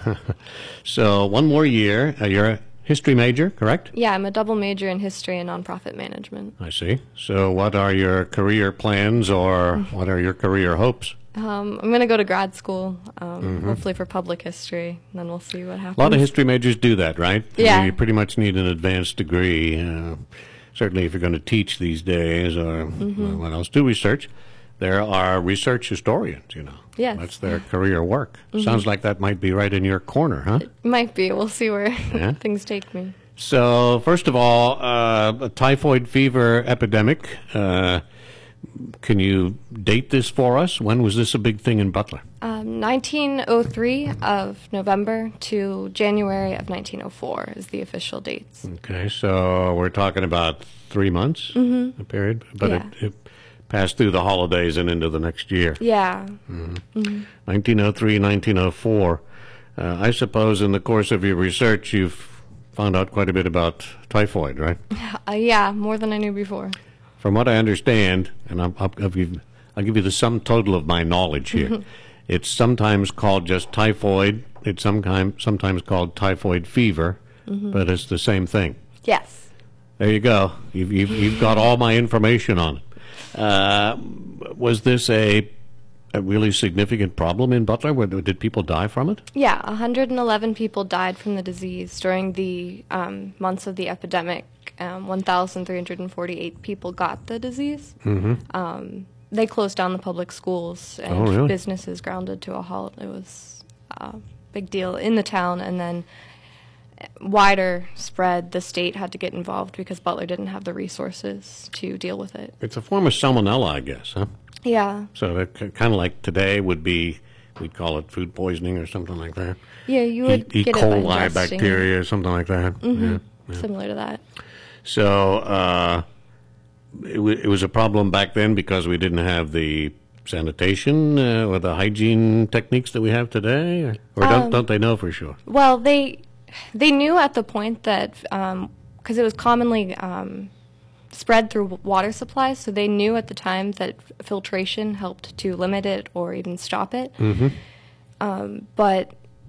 So, one more year. Uh, you're a history major, correct? Yeah, I'm a double major in history and nonprofit management. I see. So, what are your career plans, or what are your career hopes? Um, I'm going to go to grad school, um, hopefully for public history, and then we'll see what happens. A lot of history majors do that, right? Yeah. You pretty much need an advanced degree. Uh, certainly if you're going to teach these days or Mm-hmm. what else, do research. There are research historians, you know. Yes. That's their career work. Sounds like that might be right in your corner, huh? Might be. We'll see where Yeah. things take me. So, first of all, uh, a typhoid fever epidemic. Uh, can you date this for us? When was this a big thing in Butler? Um, nineteen oh three of November to January of nineteen oh four is the official dates. Okay, so we're talking about three months, mm-hmm. a period, but Yeah. it, it passed through the holidays and into the next year. Yeah. nineteen oh three, nineteen oh four. Uh, I suppose in the course of your research, you've found out quite a bit about typhoid, right? Uh, yeah, more than I knew before. From what I understand, and I'll, I'll, give, you, I'll give you the sum total of my knowledge here, It's sometimes called just typhoid. It's sometimes sometimes called typhoid fever, Mhm. but it's the same thing. Yes. There you go. You've you've, you've got all my information on it. Uh, was this a a really significant problem in Butler? Where, did people die from it? Yeah, one hundred eleven people died from the disease during the um, months of the epidemic. Um, one thousand three hundred forty-eight people got the disease. Mm-hmm. Um, they closed down the public schools and Oh, really? businesses grounded to a halt. It was a big deal in the town, and then wider spread, the state had to get involved because Butler didn't have the resources to deal with it. It's a form of salmonella, I guess, huh? Yeah. So that kind of like today would be, we'd call it food poisoning or something like that. Yeah, you would E. get coli it by ingesting. bacteria, something like that. Mhm. Yeah, yeah. Similar to that. So uh, it, w- it was a problem back then because we didn't have the sanitation uh, or the hygiene techniques that we have today, or, or don't, Um, don't they know for sure? Well, they they knew at the point that because it was commonly um, spread through w- water supplies, so they knew at the time that f- filtration helped to limit it or even stop it. Mm-hmm. Um, but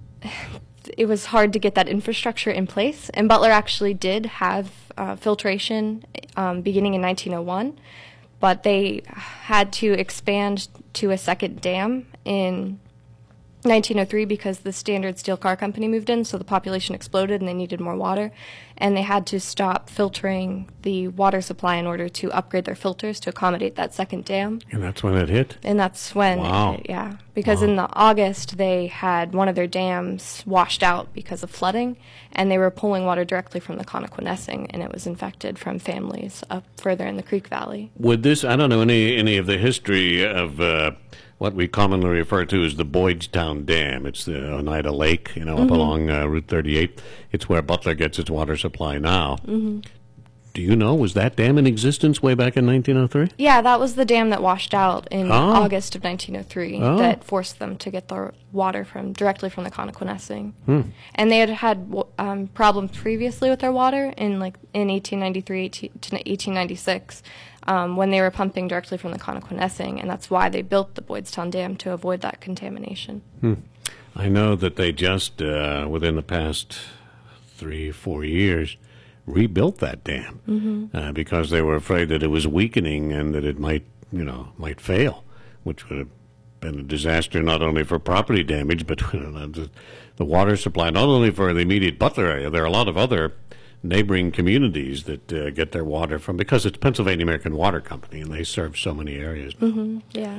it was hard to get that infrastructure in place. And Butler actually did have uh, filtration um, beginning in nineteen oh one, but they had to expand to a second dam in nineteen oh three because the Standard Steel Car Company moved in, so the population exploded and they needed more water. And they had to stop filtering the water supply in order to upgrade their filters to accommodate that second dam. And that's when it hit? And that's when, Wow. yeah, because Wow. in the August they had one of their dams washed out because of flooding, and they were pulling water directly from the Connoquenessing, and it was infected from families up further in the Creek Valley. Would this, I don't know any, any of the history of uh, what we commonly refer to as the Boydstown Dam. It's the Oneida Lake, you know, up Mhm. along uh, Route thirty-eight. It's where Butler gets its water supply now. hmm Do you know, was that dam in existence way back in nineteen oh three? Yeah, that was the dam that washed out in Oh. August of nineteen oh three Oh. that forced them to get their water from directly from the Connoquenessing. Hmm. And they had had w- um, problems previously with their water in like in eighteen ninety-three eighteen, to eighteen ninety-six um, when they were pumping directly from the Connoquenessing, and that's why they built the Boydstown Dam to avoid that contamination. Hmm. I know that they just, uh, within the past three, four years, rebuilt that dam Mhm. uh, because they were afraid that it was weakening and that it might, you know, might fail, which would have been a disaster not only for property damage, but the, the water supply, not only for the immediate Butler area. There are a lot of other neighboring communities that uh, get their water from, because it's Pennsylvania American Water Company, and they serve so many areas. hmm Yeah.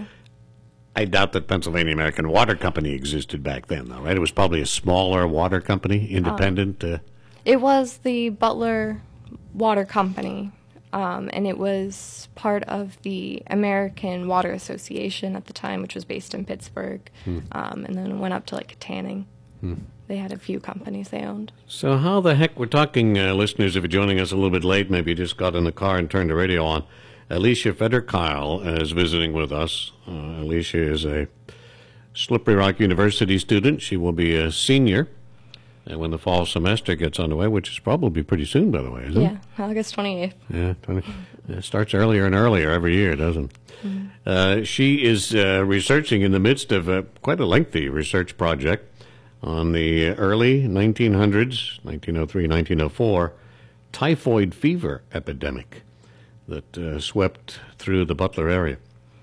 I doubt that Pennsylvania American Water Company existed back then, though, right? It was probably a smaller water company, independent. Uh, It was the Butler Water Company, um, and it was part of the American Water Association at the time, which was based in Pittsburgh, Hmm. um, and then it went up to like Tanning. Hmm. They had a few companies they owned. So how the heck, we're talking, uh, listeners, if you're joining us a little bit late, maybe you just got in the car and turned the radio on. Alicia Feder-Kyle is visiting with us. Uh, Alicia is a Slippery Rock University student. She will be a senior and when the fall semester gets underway, which is probably pretty soon, by the way, isn't Yeah, it? August twenty-eighth. Yeah, twenty, it starts earlier and earlier every year, doesn't it? Mhm. Uh, she is uh, researching in the midst of a, quite a lengthy research project on the early nineteen hundreds, nineteen oh three, nineteen oh four, typhoid fever epidemic that uh, swept through the Butler area.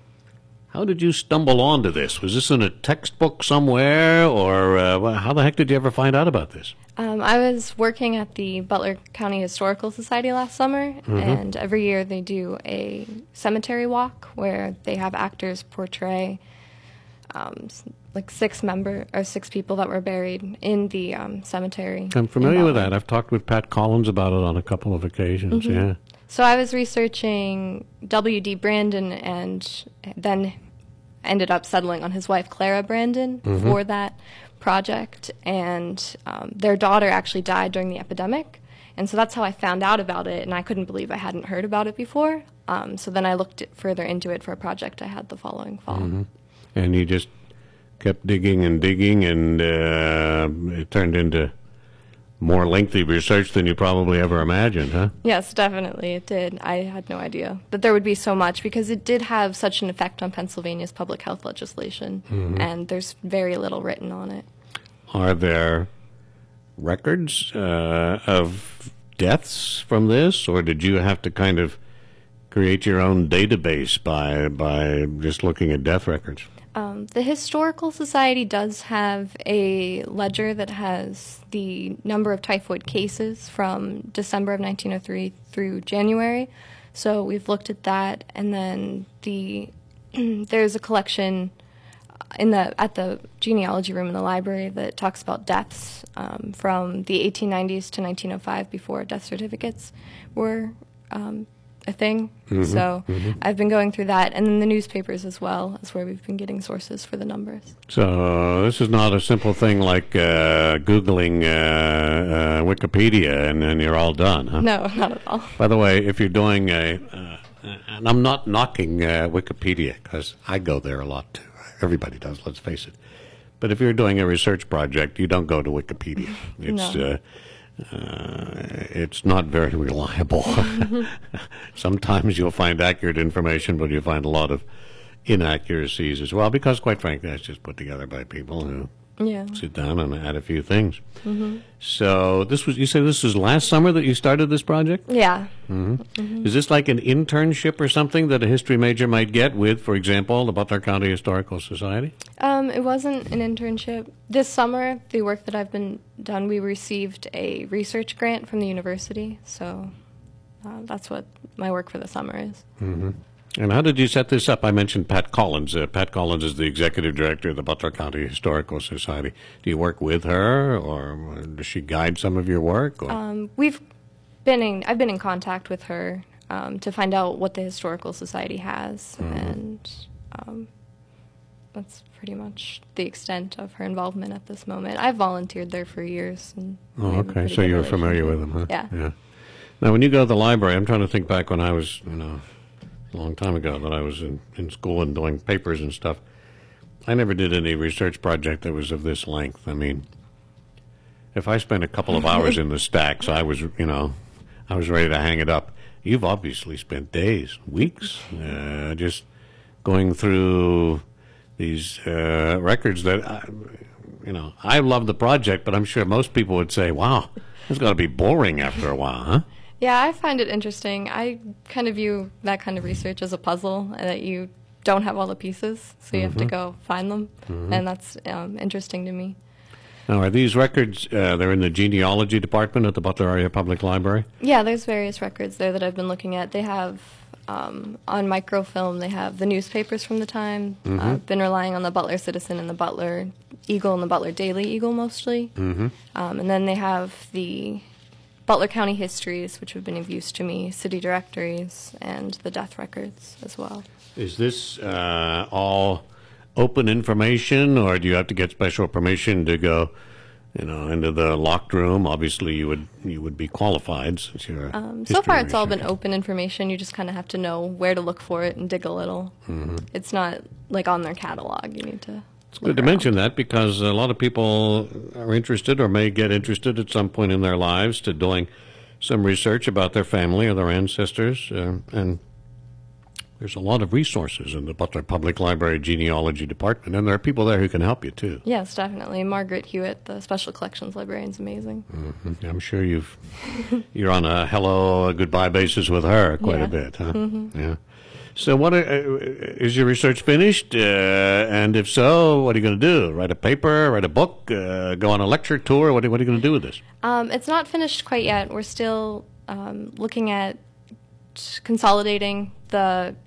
How did you stumble onto this? Was this in a textbook somewhere, or uh, well, how the heck did you ever find out about this? Um, I was working at the Butler County Historical Society last summer, Mhm. and every year they do a cemetery walk where they have actors portray um, s- like six member or six people that were buried in the um, cemetery. I'm in familiar with Butler. that. I've talked with Pat Collins about it on a couple of occasions, Mhm. yeah. So I was researching W D Brandon and then ended up settling on his wife, Clara Brandon, Mhm. for that project. And um, their daughter actually died during the epidemic. And so that's how I found out about it. And I couldn't believe I hadn't heard about it before. Um, so then I looked it further into it for a project I had the following fall. Mhm. And you just kept digging and digging, and uh, it turned into more lengthy research than you probably ever imagined, huh? Yes, definitely it did. I had no idea that there would be so much because it did have such an effect on Pennsylvania's public health legislation, mm-hmm. and there's very little written on it. Are there records uh, of deaths from this, or did you have to kind of create your own database by by just looking at death records? Um, the Historical Society does have a ledger that has the number of typhoid cases from December of nineteen oh three through January. So we've looked at that, and then the there's a collection in the at the genealogy room in the library that talks about deaths um, from the eighteen nineties to nineteen oh five, before death certificates were um, a thing. Mm-hmm, so mm-hmm. I've been going through that, and then the newspapers as well is where we've been getting sources for the numbers. So this is not a simple thing like uh, Googling uh, uh, Wikipedia and then you're all done, huh? No, not at all. By the way, if you're doing a, uh, and I'm not knocking uh, Wikipedia because I go there a lot too. Everybody does, let's face it. But if you're doing a research project, you don't go to Wikipedia. It's no. uh, Uh, it's not very reliable. Sometimes you'll find accurate information, but you'll find a lot of inaccuracies as well, because, quite frankly, that's just put together by people who yeah. sit down and add a few things. Mm-hmm. So this was, you say this was last summer that you started this project? Yeah. Mm-hmm. Mm-hmm. Is this like an internship or something that a history major might get with, for example, the Butler County Historical Society? Um, it wasn't an internship. This summer, the work that I've been done, we received a research grant from the university, so uh, that's what my work for the summer is. Mm-hmm. And how did you set this up? I mentioned Pat Collins. Uh, Pat Collins is the executive director of the Butler County Historical Society. Do you work with her, or does she guide some of your work? Or? Um, we've been in, I've been in contact with her um, to find out what the Historical Society has, mm-hmm. and um, that's pretty much the extent of her involvement at this moment. I've volunteered there for years. And oh, okay. So you're familiar with them, huh? Yeah. yeah. Now, when you go to the library, I'm trying to think back when I was, you know, a long time ago that I was in, in school and doing papers and stuff. I never did any research project that was of this length. I mean, if I spent a couple of hours in the stacks, I was, you know, I was ready to hang it up. You've obviously spent days, weeks, uh, just going through these uh, records that, I, you know, I love the project, but I'm sure most people would say, wow, it's got to be boring after a while, huh? Yeah, I find it interesting. I kind of view that kind of research as a puzzle, and that you don't have all the pieces, so you mm-hmm. have to go find them, mm-hmm. and that's um, interesting to me. Now, are these records, uh, they're in the genealogy department at the Butler Area Public Library? Yeah, there's various records there that I've been looking at. They have, um, on microfilm, they have the newspapers from the time. Mm-hmm. I've been relying on the Butler Citizen and the Butler Eagle and the Butler Daily Eagle mostly. Mm-hmm. Um, and then they have the Butler County histories, which have been of use to me, city directories, and the death records as well. Is this uh, all open information, or do you have to get special permission to go, you know, into the locked room? Obviously, you would you would be qualified since you're a um, so far, it's all been open information. You just kind of have to know where to look for it and dig a little. Mm-hmm. It's not like on their catalog. You need to. It's good to around. mention that, because a lot of people are interested or may get interested at some point in their lives to doing some research about their family or their ancestors. Uh, and there's a lot of resources in the Butler Public Library Genealogy Department, and there are people there who can help you, too. Yes, definitely. Margaret Hewitt, the Special Collections Librarian, is amazing. Mm-hmm. I'm sure you've, you're on a hello, a goodbye basis with her quite yeah. a bit, huh? Mm-hmm. Yeah. So what are, uh, is your research finished? Uh, and if so, what are you going to do? Write a paper, write a book, uh, go on a lecture tour? What are, what are you going to do with this? Um, it's not finished quite yet. We're still um, looking at consolidating the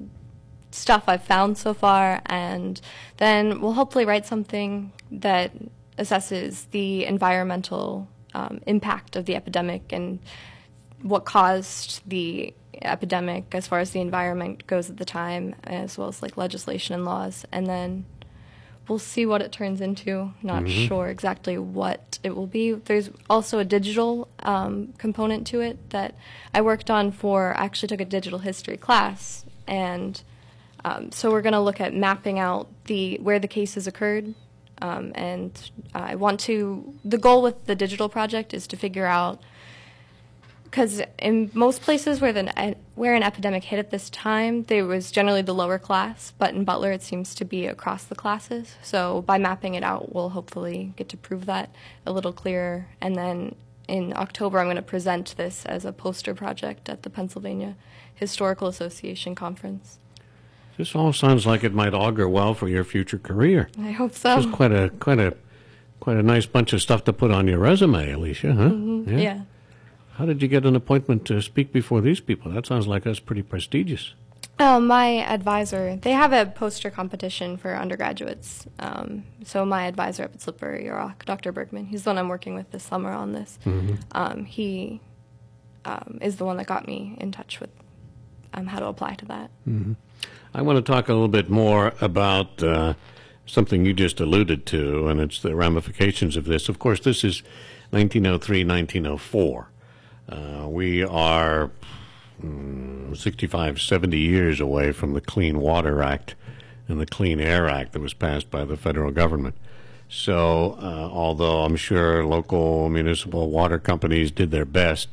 stuff I've found so far, and then we'll hopefully write something that assesses the environmental um, impact of the epidemic and what caused the epidemic as far as the environment goes at the time, as well as like legislation and laws, and then we'll see what it turns into. Not mm-hmm. sure exactly what it will be. There's also a digital um, component to it that I worked on for, I actually took a digital history class, and um, so we're going to look at mapping out the where the cases occurred Um, and I want to, the goal with the digital project is to figure out, because in most places where, the, where an epidemic hit at this time, there was generally the lower class, but in Butler it seems to be across the classes. So by mapping it out, we'll hopefully get to prove that a little clearer. And then in October, I'm going to present this as a poster project at the Pennsylvania Historical Association Conference. This all sounds like it might augur well for your future career. I hope so. This is quite a quite a quite a nice bunch of stuff to put on your resume, Alicia, huh? Mm-hmm. Yeah. yeah. How did you get an appointment to speak before these people? That sounds like that's pretty prestigious. Oh, my advisor, they have a poster competition for undergraduates. Um, so my advisor up at Slippery Rock, Doctor Bergman, he's the one I'm working with this summer on this. Mm-hmm. Um, he um, is the one that got me in touch with um, how to apply to that. Mm-hmm. I want to talk a little bit more about uh, something you just alluded to, and it's the ramifications of this. Of course, this is nineteen oh three, nineteen oh four. Uh, we are mm, sixty-five, seventy years away from the Clean Water Act and the Clean Air Act that was passed by the federal government. So, uh, although I'm sure local municipal water companies did their best,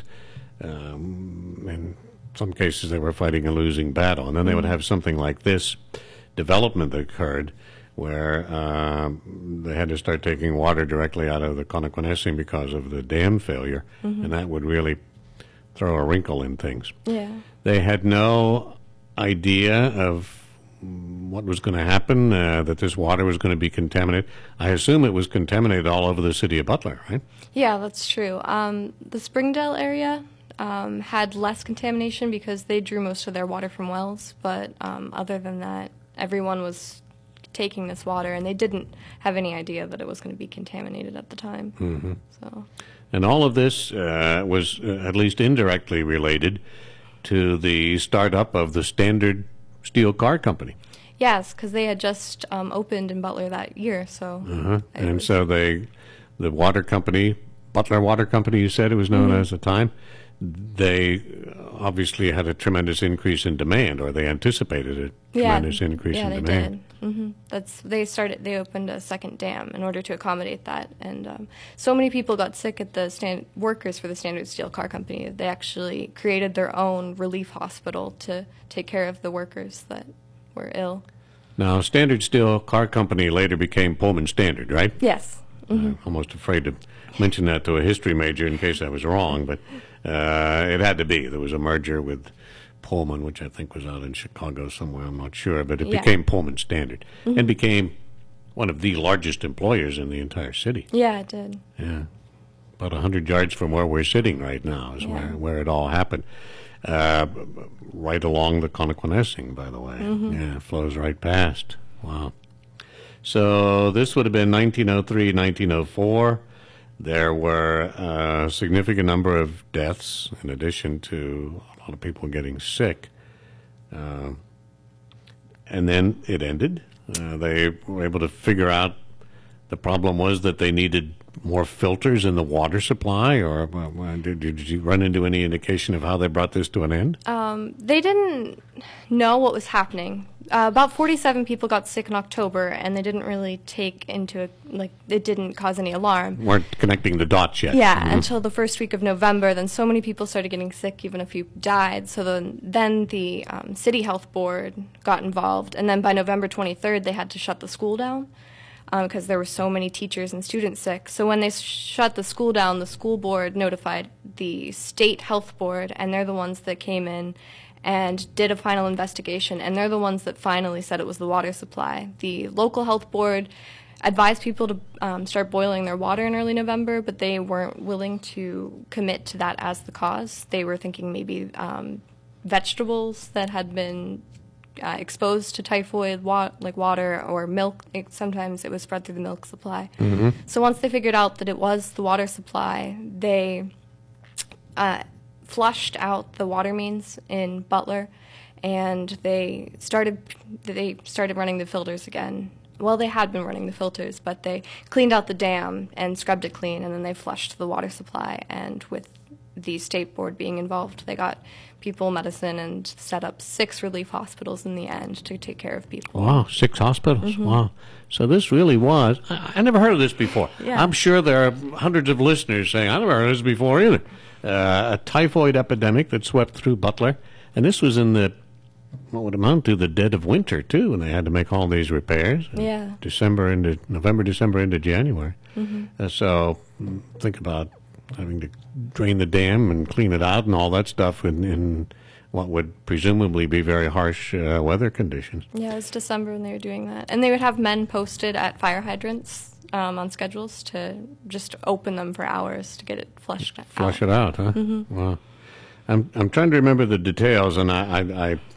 um, in some cases they were fighting a losing battle. And then they would have something like this development that occurred where uh, they had to start taking water directly out of the Connoquenessing because of the dam failure, mm-hmm. and that would really throw a wrinkle in things. Yeah. They had no idea of what was going to happen, uh, that this water was going to be contaminated. I assume it was contaminated all over the city of Butler, right? Yeah, that's true. Um, the Springdale area um, had less contamination because they drew most of their water from wells, but um, other than that, everyone was taking this water, and they didn't have any idea that it was going to be contaminated at the time. Mm-hmm. So, and all of this uh, was uh, at least indirectly related to the startup of the Standard Steel Car Company. Yes, because they had just um, opened in Butler that year. So, uh-huh. and was... so they, the water company, Butler Water Company, you said it was known mm-hmm. as at the time. They obviously had a tremendous increase in demand, or they anticipated a yeah, tremendous increase yeah, in they demand. Did. Mm-hmm. That's they started. They opened a second dam in order to accommodate that, and um, so many people got sick at the stand, workers for the Standard Steel Car Company. They actually created their own relief hospital to take care of the workers that were ill. Now, Standard Steel Car Company later became Pullman Standard, right? Yes. Mm-hmm. I'm almost afraid to mention that to a history major in case I was wrong, but uh, it had to be. There was a merger with Pullman, which I think was out in Chicago somewhere, I'm not sure, but it yeah. became Pullman Standard mm-hmm. and became one of the largest employers in the entire city. Yeah, it did. Yeah. About one hundred yards from where we're sitting right now is yeah. where, where it all happened. Uh, right along the Connoquenessing, by the way. Mm-hmm. Yeah, it flows right past. Wow. So this would have been nineteen oh three, nineteen oh four. There were a significant number of deaths in addition to a lot of people getting sick. Uh, and then it ended. Uh, they were able to figure out the problem was that they needed more filters in the water supply, or uh, did, did you run into any indication of how they brought this to an end? Um, they didn't know what was happening. Uh, about forty-seven people got sick in October, and they didn't really take into it, like, it didn't cause any alarm. Weren't connecting the dots yet. Yeah, mm-hmm. until the first week of November. Then so many people started getting sick, even a few died. So then, then the um, city health board got involved, and then by November twenty-third, they had to shut the school down because um, there were so many teachers and students sick. So when they sh- shut the school down, the school board notified the state health board, and they're the ones that came in and did a final investigation, and they're the ones that finally said it was the water supply. The local health board advised people to um, start boiling their water in early November, but they weren't willing to commit to that as the cause. They were thinking maybe um, vegetables that had been uh, exposed to typhoid, wa- like water or milk. It, sometimes it was spread through the milk supply. Mm-hmm. So once they figured out that it was the water supply, they uh, flushed out the water mains in Butler, and they started they started running the filters again. Well, they had been running the filters, but they cleaned out the dam and scrubbed it clean, and then they flushed the water supply. And with the state board being involved. They got people medicine and set up six relief hospitals in the end to take care of people. Wow, six hospitals. Mm-hmm. Wow. So this really was, I, I never heard of this before. Yeah. I'm sure there are hundreds of listeners saying, I never heard of this before either. Uh, a typhoid epidemic that swept through Butler. And this was in the, what would amount to the dead of winter, too, and they had to make all these repairs. Yeah. December into, November, December into January. Mm-hmm. Uh, so mm, think about having to drain the dam and clean it out and all that stuff in, in what would presumably be very harsh uh, weather conditions. Yeah, it was December when they were doing that. And they would have men posted at fire hydrants um, on schedules to just open them for hours to get it flushed out. Flush it out, huh? Mm-hmm. Wow. I'm I'm trying to remember the details, and I I I,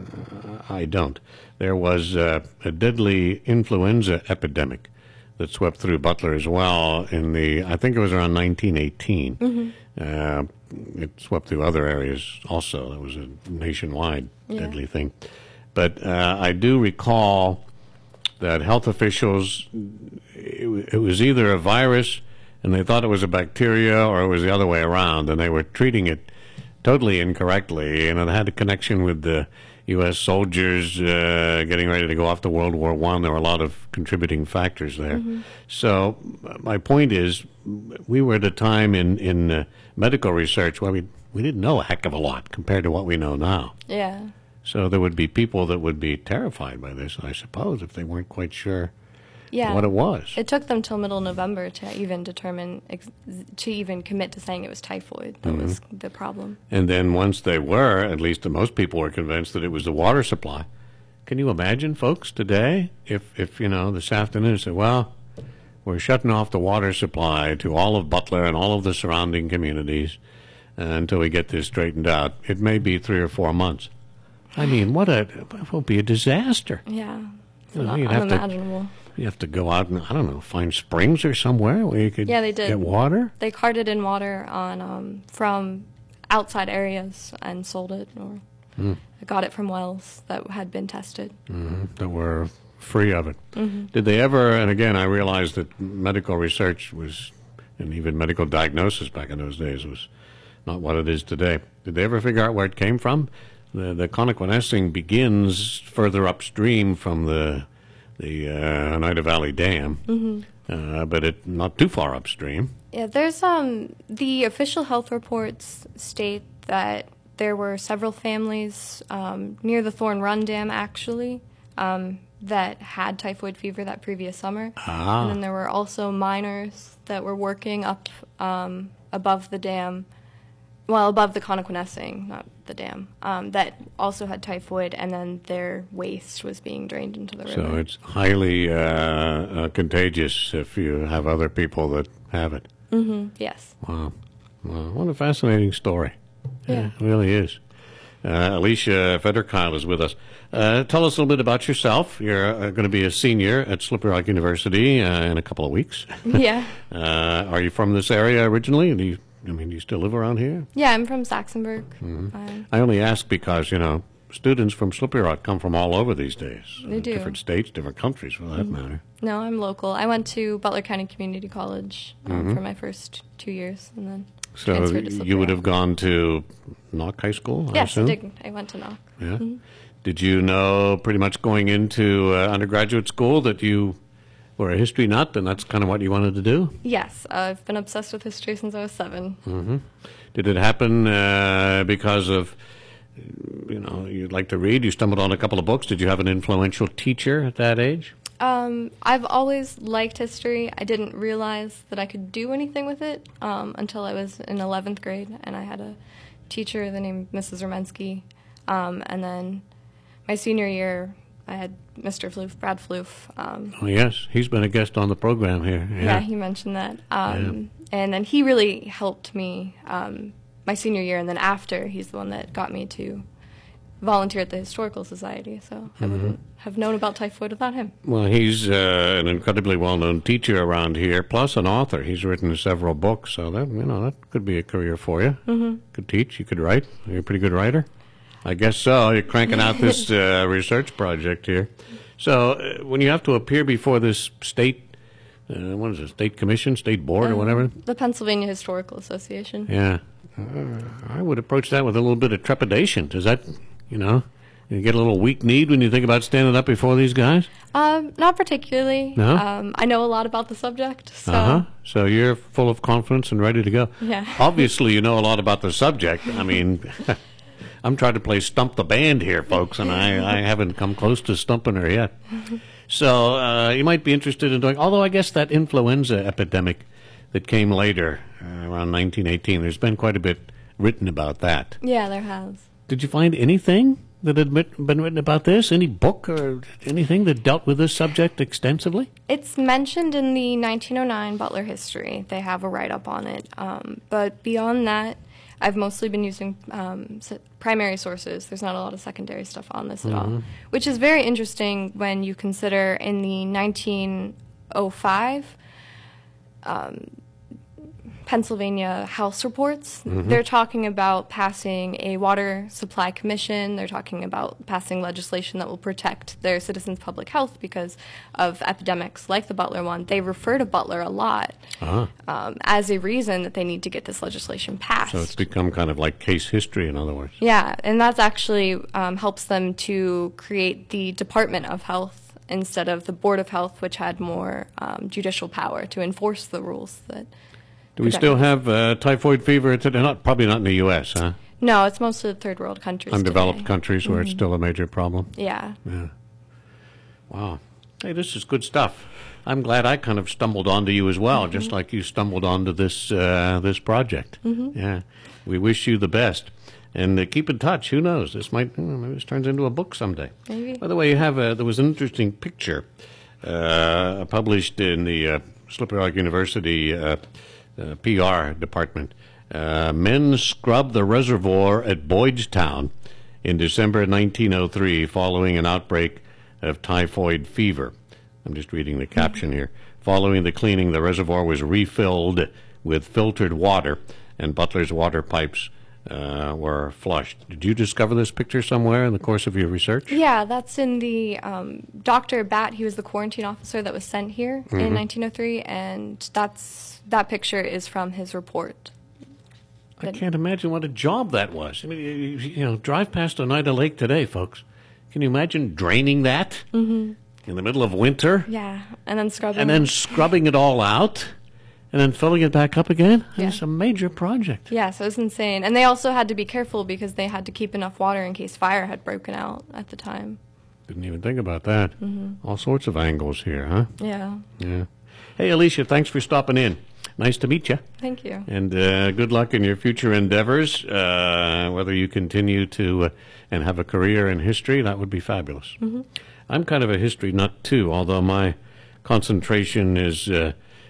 I don't. There was uh, a deadly influenza epidemic that swept through Butler as well in the, I think it was around nineteen eighteen. Mm-hmm. Uh, it swept through other areas also. It was a nationwide Yeah. deadly thing. But uh, I do recall that health officials, it, it was either a virus and they thought it was a bacteria, or it was the other way around, and they were treating it totally incorrectly, and it had a connection with the U S soldiers uh, getting ready to go off to World War One. There were a lot of contributing factors there. Mm-hmm. So my point is, we were at a time in in uh, medical research where we we didn't know a heck of a lot compared to what we know now. Yeah. So there would be people that would be terrified by this, I suppose, if they weren't quite sure Yeah. what it was. It took them till middle November to even determine, ex- to even commit to saying it was typhoid. That was the problem. And then once they were, at least most people were convinced that it was the water supply. Can you imagine, folks, today, if, if you know, this afternoon said, well, we're shutting off the water supply to all of Butler and all of the surrounding communities uh, until we get this straightened out. It may be three or four months. I mean, what a, it will be a disaster. Yeah. It's You know, un- you'd have to- unimaginable. You have to go out and, I don't know, find springs or somewhere where you could Yeah, they did. get water? They carted in water on um, from outside areas and sold it, or Mm. got it from wells that had been tested. Hmm, that were free of it. Mm-hmm. Did they ever, and again, I realize that medical research was, and even medical diagnosis back in those days was not what it is today. Did they ever figure out where it came from? The, the Connoquenessing begins further upstream from the the uh, Oneida Valley Dam, Mm-hmm. uh, but it not too far upstream. Yeah, there's um the official health reports state that there were several families um, near the Thorn Run Dam actually um, that had typhoid fever that previous summer, Ah. and then there were also miners that were working up um, above the dam, well above the Connoquenessing, not the dam, um, that also had typhoid, and then their waste was being drained into the river. So it's highly uh, uh, contagious if you have other people that have it. Mm-hmm. Yes. Wow. Wow. What a fascinating story. Yeah. It really is. Uh, Alicia Federkyle is with us. Uh, tell us a little bit about yourself. You're uh, going to be a senior at Slippery Rock University uh, in a couple of weeks. Yeah. uh, are you from this area originally? Do you, I mean, do you still live around here? Yeah, I'm from Saxonburg. Mm-hmm. Um, I only ask because, you know, students from Slippery Rock come from all over these days. They Uh, do. Different states, different countries, for that Mhm. matter. No, I'm local. I went to Butler County Community College um, Mhm. for my first two years, and then So transferred to Slippery you would Rock. have gone to Knock High School, I Yes, I assume? did. I went to Knock. Yeah. Mhm. Did you know pretty much going into uh, undergraduate school that you were a history nut and that's kind of what you wanted to do? Yes, I've been obsessed with history since I was seven. Hmm. Did it happen uh, because of, you know, you'd like to read? You stumbled on a couple of books. Did you have an influential teacher at that age? Um, I've always liked history. I didn't realize that I could do anything with it um, until I was in eleventh grade, and I had a teacher, the name Missus Romensky, um, and then my senior year, I had Mister Floof, Brad Floof. Um, Oh, yes. He's been a guest on the program here. yeah. Yeah. he mentioned that. Um, And then he really helped me um, my senior year, and then after, he's the one that got me to volunteer at the Historical Society, so I Mhm. wouldn't have known about typhoid without him. Well, he's uh, an incredibly well-known teacher around here, plus an author. He's written several books, so that, you know, that could be a career for you. Mhm. Could teach, you could write. You're a pretty good writer. I guess so. You're cranking out this uh, research project here. So uh, when you have to appear before this state, uh, what is it, state commission, state board or Um, whatever? The Pennsylvania Historical Association. Yeah. Uh, I would approach that with a little bit of trepidation. Does that, you know, you get a little weak-kneed when you think about standing up before these guys? Um, not particularly. No? Um, I know a lot about the subject, so... Uh-huh. So you're full of confidence and ready to go. Yeah. Obviously, you know a lot about the subject. I mean, I'm trying to play Stump the Band here, folks, and I, I haven't come close to stumping her yet. So uh, you might be interested in doing... Although I guess that influenza epidemic that came later, uh, around nineteen eighteen, there's been quite a bit written about that. Yeah, there has. Did you find anything that had been written about this? Any book or anything that dealt with this subject extensively? It's mentioned in the nineteen oh nine Butler history. They have a write-up on it. Um, but beyond that, I've mostly been using um, primary sources. There's not a lot of secondary stuff on this at Mm-hmm. all, which is very interesting when you consider in the nineteen oh five um, Pennsylvania House reports, Mm-hmm. they're talking about passing a water supply commission. They're talking about passing legislation that will protect their citizens' public health because of epidemics like the Butler one. They refer to Butler a lot Uh-huh. um, as a reason that they need to get this legislation passed. So it's become kind of like case history, in other words. Yeah, and that's actually um, helps them to create the Department of Health instead of the Board of Health, which had more um, judicial power to enforce the rules that... Do we still have uh, typhoid fever today? Not, probably not in the U S, huh? No, it's mostly the third world countries Undeveloped today. countries where it's still a major problem. Yeah. Yeah. Wow. Hey, this is good stuff. I'm glad I kind of stumbled onto you as well, just like you stumbled onto this uh, this project. Mm-hmm. Yeah. We wish you the best. And uh, keep in touch. Who knows? This might, hmm, maybe this turns into a book someday. Maybe. By the way, you have a, there was an interesting picture uh, published in the uh, Slippery Rock University uh, uh, P R department. Uh, men scrubbed the reservoir at Boydstown in December nineteen oh three following an outbreak of typhoid fever. I'm just reading the caption here. Following the cleaning, the reservoir was refilled with filtered water, and Butler's water pipes uh, were flushed. Did you discover this picture somewhere in the course of your research? Yeah, that's in the um, Doctor Bat. He was the quarantine officer that was sent here in nineteen oh three, and that's that picture is from his report. I can't imagine what a job that was. I mean, you, you know, drive past Oneida Lake today, folks. Can you imagine draining that Mm-hmm. in the middle of winter? Yeah, and then scrubbing. And then scrubbing it all out? And then filling it back up again? Yeah. It's a major project. Yeah, so it's insane. And they also had to be careful because they had to keep enough water in case fire had broken out at the time. Didn't even think about that. Mm-hmm. All sorts of angles here, huh? Yeah, Yeah. Hey, Alicia, thanks for stopping in. Nice to meet you. thank you. And uh, good luck in your future endeavors. Uh, whether you continue to uh, and have a career in history, that would be fabulous. Mm-hmm. I'm kind of a history nut, too, although my concentration is uh,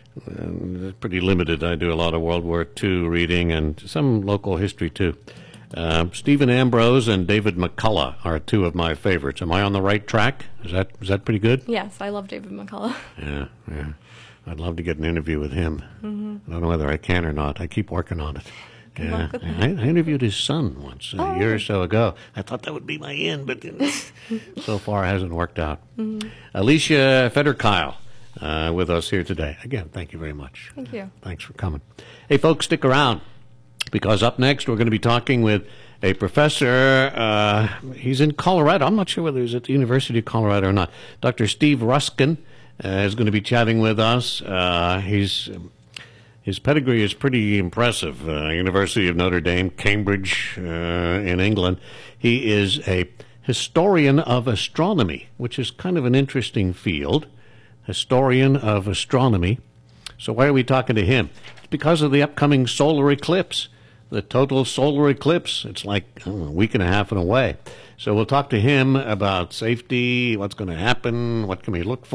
uh, pretty limited. I do a lot of World War Two reading and some local history, too. Uh, Stephen Ambrose and David McCullough are two of my favorites. Am I on the right track? Is that is that pretty good? Yes, I love David McCullough. Yeah, yeah. I'd love to get an interview with him. Mm-hmm. I don't know whether I can or not. I keep working on it. Good Yeah, luck with I, I interviewed his son once a Oh. year or so ago. I thought that would be my in, but so far it hasn't worked out. Mm-hmm. Alicia Federkyle uh, with us here today. Again, thank you very much. Thank you. Thanks for coming. Hey, folks, stick around because up next we're going to be talking with a professor. Uh, he's in Colorado. I'm not sure whether he's at the University of Colorado or not. Doctor Steve Ruskin uh, is going to be chatting with us. Uh, he's his pedigree is pretty impressive. Uh, University of Notre Dame, Cambridge, uh, in England. He is a historian of astronomy, which is kind of an interesting field. Historian of astronomy. So why are we talking to him? It's because of the upcoming solar eclipse. The total solar eclipse. It's like I don't know, a week and a half and away. So we'll talk to him about safety, what's going to happen, what can we look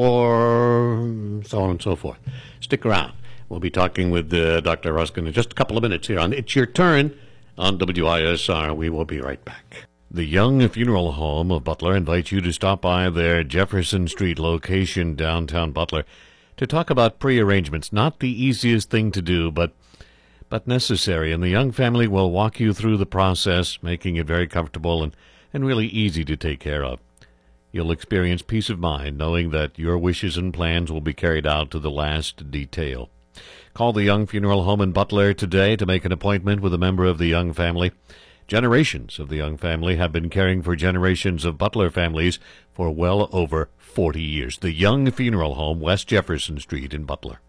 for, so on and so forth. Stick around. We'll be talking with uh, Doctor Ruskin in just a couple of minutes here on It's Your Turn on W I S R. We will be right back. The Young Funeral Home of Butler invites you to stop by their Jefferson Street location downtown Butler to talk about pre-arrangements. Not the easiest thing to do, but but necessary, and the Young family will walk you through the process, making it very comfortable and, and really easy to take care of. You'll experience peace of mind knowing that your wishes and plans will be carried out to the last detail. Call the Young Funeral Home in Butler today to make an appointment with a member of the Young family. Generations of the Young family have been caring for generations of Butler families for well over forty years. The Young Funeral Home, West Jefferson Street in Butler.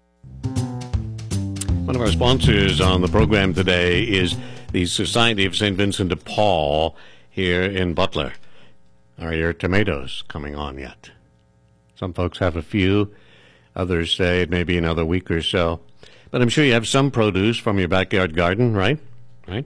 One of our sponsors on the program today is the Society of Saint Vincent de Paul here in Butler. Are your tomatoes coming on yet? Some folks have a few. Others say it may be another week or so. But I'm sure you have some produce from your backyard garden, right? Right?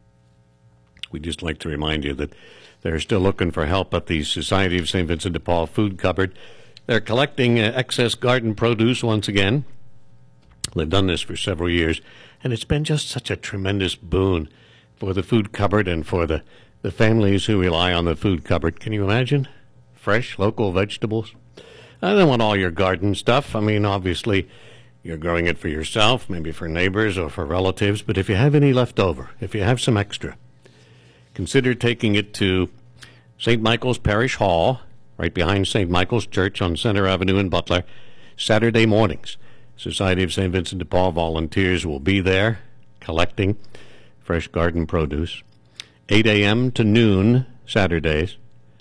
We'd just like to remind you that they're still looking for help at the Society of Saint Vincent de Paul food cupboard. They're collecting uh, excess garden produce once again. They've done this for several years, and it's been just such a tremendous boon for the food cupboard and for the, the families who rely on the food cupboard. Can you imagine? Fresh, local vegetables. I don't want all your garden stuff. I mean, obviously, you're growing it for yourself, maybe for neighbors or for relatives, but if you have any left over, if you have some extra, consider taking it to Saint Michael's Parish Hall, right behind Saint Michael's Church on Center Avenue in Butler, Saturday mornings. Society of Saint Vincent de Paul volunteers will be there collecting fresh garden produce, eight a.m. to noon Saturdays,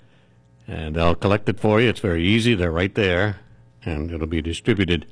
and they'll collect it for you. It's very easy. They're right there, and it'll be distributed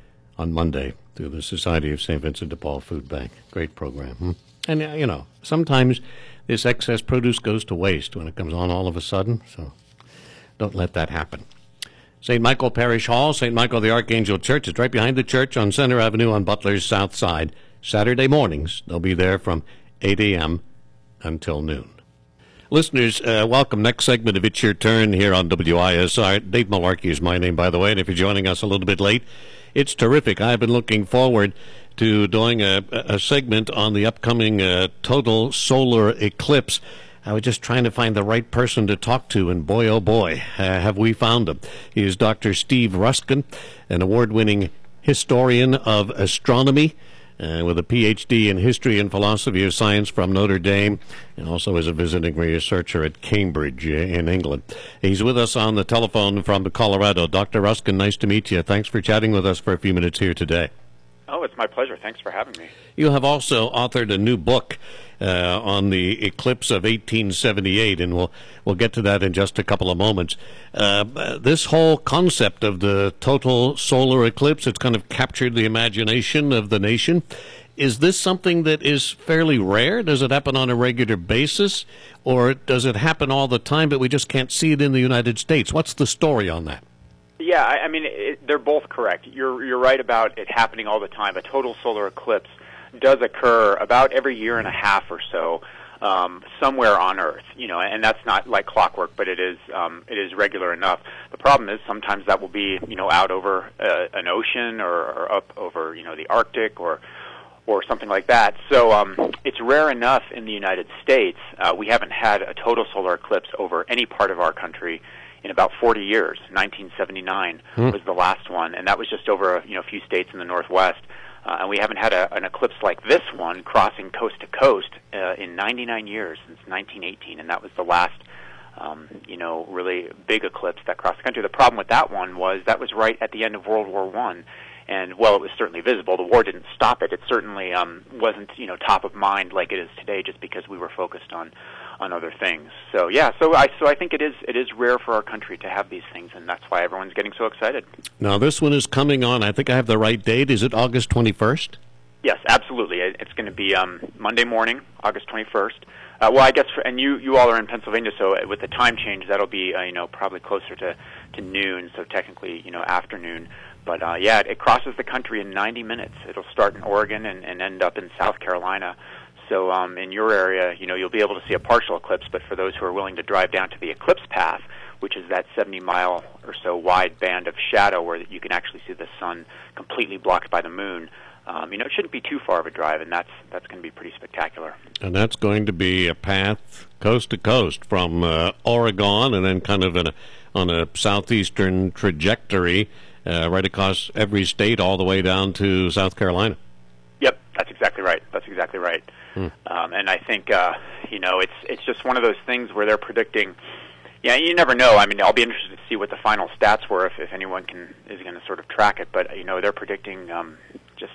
on Monday through the Society of Saint Vincent de Paul Food Bank. Great program. Hmm? And, uh, you know, sometimes this excess produce goes to waste when it comes on all of a sudden, so don't let that happen. Saint Michael Parish Hall, Saint Michael the Archangel Church. It's right behind the church on Center Avenue on Butler's south side. Saturday mornings, they'll be there from eight a.m. until noon. Listeners, uh, welcome. Next segment of It's Your Turn here on W I S R. Dave Malarkey is my name, by the way, and if you're joining us a little bit late, it's terrific. I've been looking forward to doing a, a segment on the upcoming uh, total solar eclipse. I was just trying to find the right person to talk to, and boy, oh boy, uh, have we found him. He is Doctor Steve Ruskin, an award-winning historian of astronomy, uh, with a P H D in history and philosophy of science from Notre Dame, and also is a visiting researcher at Cambridge uh, in England. He's with us on the telephone from Colorado. Doctor Ruskin, nice to meet you. Thanks for chatting with us for a few minutes here today. Oh, it's my pleasure. Thanks for having me. You have also authored a new book uh, on the eclipse of eighteen seventy-eight, and we'll we'll get to that in just a couple of moments. Uh, this whole concept of the total solar eclipse, it's kind of captured the imagination of the nation. Is this something that is fairly rare? Does it happen on a regular basis, or does it happen all the time, but we just can't see it in the United States? What's the story on that? Yeah, I, I mean, it, they're both correct. You're you're right about it happening all the time. A total solar eclipse does occur about every year and a half or so, um, somewhere on Earth. You know, and that's not like clockwork, but it is um, it is regular enough. The problem is sometimes that will be you know out over uh, an ocean or, or up over you know the Arctic or or something like that. So um, it's rare enough in the United States. Uh, we haven't had a total solar eclipse over any part of our country in about forty years. nineteen seventy-nine hmm. was the last one, and that was just over a you know, few states in the Northwest. Uh, and we haven't had a, an eclipse like this one crossing coast to coast uh, in ninety-nine years, since nineteen eighteen, and that was the last um, you know, really big eclipse that crossed the country. The problem with that one was that was right at the end of World War One. And, well, it was certainly visible. The war didn't stop it. It certainly um, wasn't, you know, top of mind like it is today, just because we were focused on, on other things. So, yeah, so I so I think it is it is rare for our country to have these things, and that's why everyone's getting so excited. Now, this one is coming on, I think I have the right date. Is it August twenty-first? Yes, absolutely. It's going to be um, Monday morning, August twenty-first. Uh, well, I guess, for, and you, you all are in Pennsylvania, so with the time change, that'll be, uh, you know, probably closer to, to noon, so technically, you know, afternoon. But, uh, yeah, it, it crosses the country in ninety minutes. It'll start in Oregon and, and end up in South Carolina. So um, in your area, you know, you'll be able to see a partial eclipse, but for those who are willing to drive down to the eclipse path, which is that seventy-mile or so wide band of shadow where you can actually see the sun completely blocked by the moon, um, you know, it shouldn't be too far of a drive, and that's that's going to be pretty spectacular. And that's going to be a path coast to coast from uh, Oregon and then kind of in a, on a southeastern trajectory uh, right across every state all the way down to South Carolina. Yep, that's exactly right. That's exactly right. Hmm. Um, and I think, uh, you know, it's it's just one of those things where they're predicting. Yeah, you never know. I mean, I'll be interested to see what the final stats were if, if anyone can is going to sort of track it. But you know, they're predicting um, just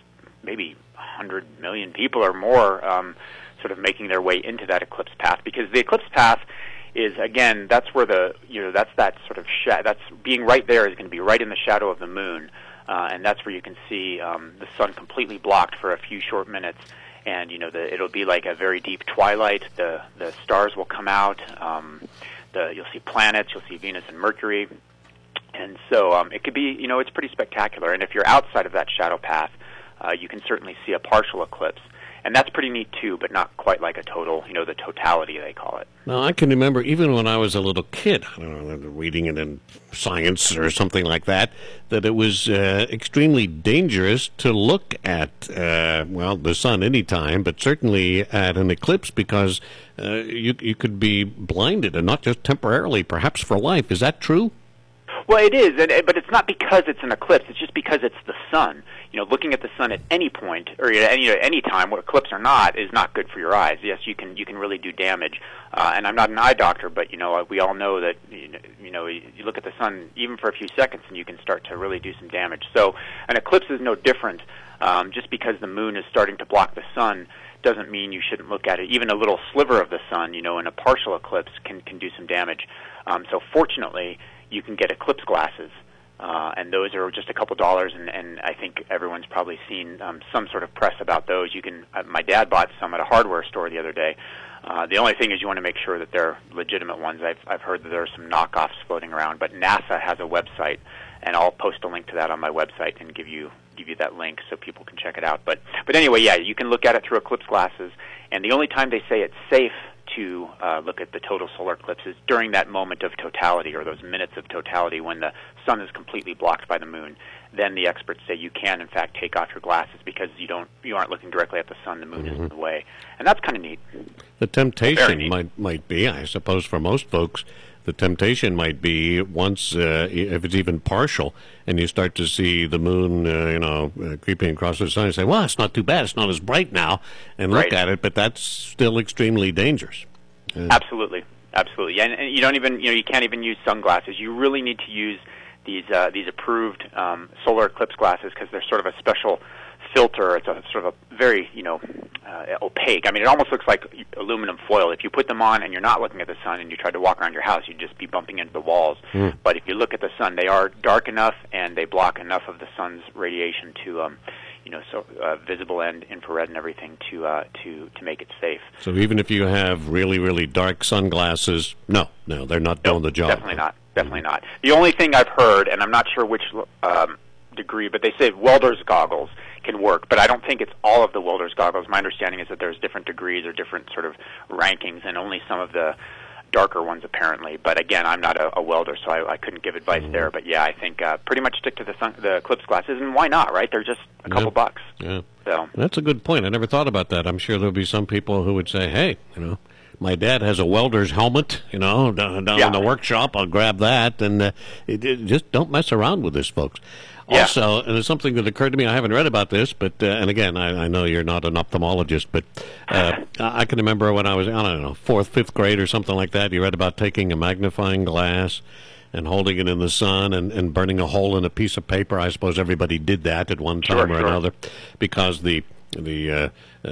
maybe one hundred million people or more um, sort of making their way into that eclipse path, because the eclipse path is, again, that's where the, you know, that's that sort of, sh- that's being right there is going to be right in the shadow of the moon, uh, and that's where you can see um, the sun completely blocked for a few short minutes, and, you know, the, it'll be like a very deep twilight. The, the stars will come out, um, the, you'll see planets, you'll see Venus and Mercury, and so um, it could be, you know, it's pretty spectacular, and if you're outside of that shadow path, uh, you can certainly see a partial eclipse. And that's pretty neat, too, but not quite like a total, you know, the totality, they call it. Now, I can remember even when I was a little kid, I don't know, reading it in science or something like that, that it was uh, extremely dangerous to look at, uh, well, the sun anytime, but certainly at an eclipse, because uh, you, you could be blinded, and not just temporarily, perhaps for life. Is that true? Well, it is, and, but it's not because it's an eclipse. It's just because it's the sun. You know, looking at the sun at any point, or at any, any time, eclipse or not, is not good for your eyes. Yes, you can you can really do damage. Uh, and I'm not an eye doctor, but, you know, we all know that, you know, you look at the sun even for a few seconds and you can start to really do some damage. So an eclipse is no different. Um, just because the moon is starting to block the sun doesn't mean you shouldn't look at it. Even a little sliver of the sun, you know, in a partial eclipse can, can do some damage. Um, so fortunately, you can get eclipse glasses, uh, and those are just a couple dollars, and, and I think everyone's probably seen um, some sort of press about those. You can. Uh, my dad bought some at a hardware store the other day. Uh, the only thing is you want to make sure that they're legitimate ones. I've, I've heard that there are some knockoffs floating around, but NASA has a website, and I'll post a link to that on my website and give you give you that link so people can check it out. But but anyway, yeah, you can look at it through eclipse glasses, and the only time they say it's safe to uh, look at the total solar eclipse is during that moment of totality, or those minutes of totality when the sun is completely blocked by the moon. Then the experts say you can, in fact, take off your glasses because you don't, you aren't looking directly at the sun. The moon mm-hmm. is in the way, and that's kind of neat. The temptation might might be, I suppose, for most folks, the temptation might be once, uh, if it's even partial, and you start to see the moon, uh, you know, uh, creeping across the sun, you say, well, it's not too bad, it's not as bright now, and look right. at it, but that's still extremely dangerous. Uh, absolutely, absolutely. And, and you don't even, you know, you can't even use sunglasses. You really need to use these uh, these approved um, solar eclipse glasses because they're sort of a special filter. It's a sort of a very, you know, uh, opaque. I mean, it almost looks like aluminum foil. If you put them on and you're not looking at the sun and you try to walk around your house, you'd just be bumping into the walls. Mm. But if you look at the sun, they are dark enough and they block enough of the sun's radiation to, um, you know, so uh, visible and infrared and everything to uh, to to make it safe. So even if you have really, really dark sunglasses, no, no, they're not doing no, the job. Definitely not. Definitely not. The only thing I've heard, and I'm not sure which um, degree, but they say welder's goggles can work, but I don't think it's all of the welder's goggles. My understanding is that there's different degrees or different sort of rankings, and only some of the darker ones apparently. But again, I'm not a, a welder, so I, I couldn't give advice mm-hmm. there. But yeah, I think uh, pretty much stick to the sun, the eclipse glasses, and why not, right? They're just a couple yeah. bucks. Yeah, so that's a good point. I never thought about that. I'm sure there'll be some people who would say, "Hey, you know, my dad has a welder's helmet, you know, down, down yeah. in the workshop. I'll grab that." And uh, it, it, just don't mess around with this, folks. Yeah. Also, and it's something that occurred to me, I haven't read about this, but, uh, and again, I, I know you're not an ophthalmologist, but uh, I can remember when I was, I don't know, fourth, fifth grade or something like that, you read about taking a magnifying glass and holding it in the sun and, and burning a hole in a piece of paper. I suppose everybody did that at one time sure, or sure. another because the the uh,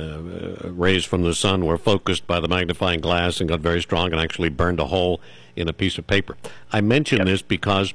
uh, rays from the sun were focused by the magnifying glass and got very strong and actually burned a hole in a piece of paper. I mention yep. this because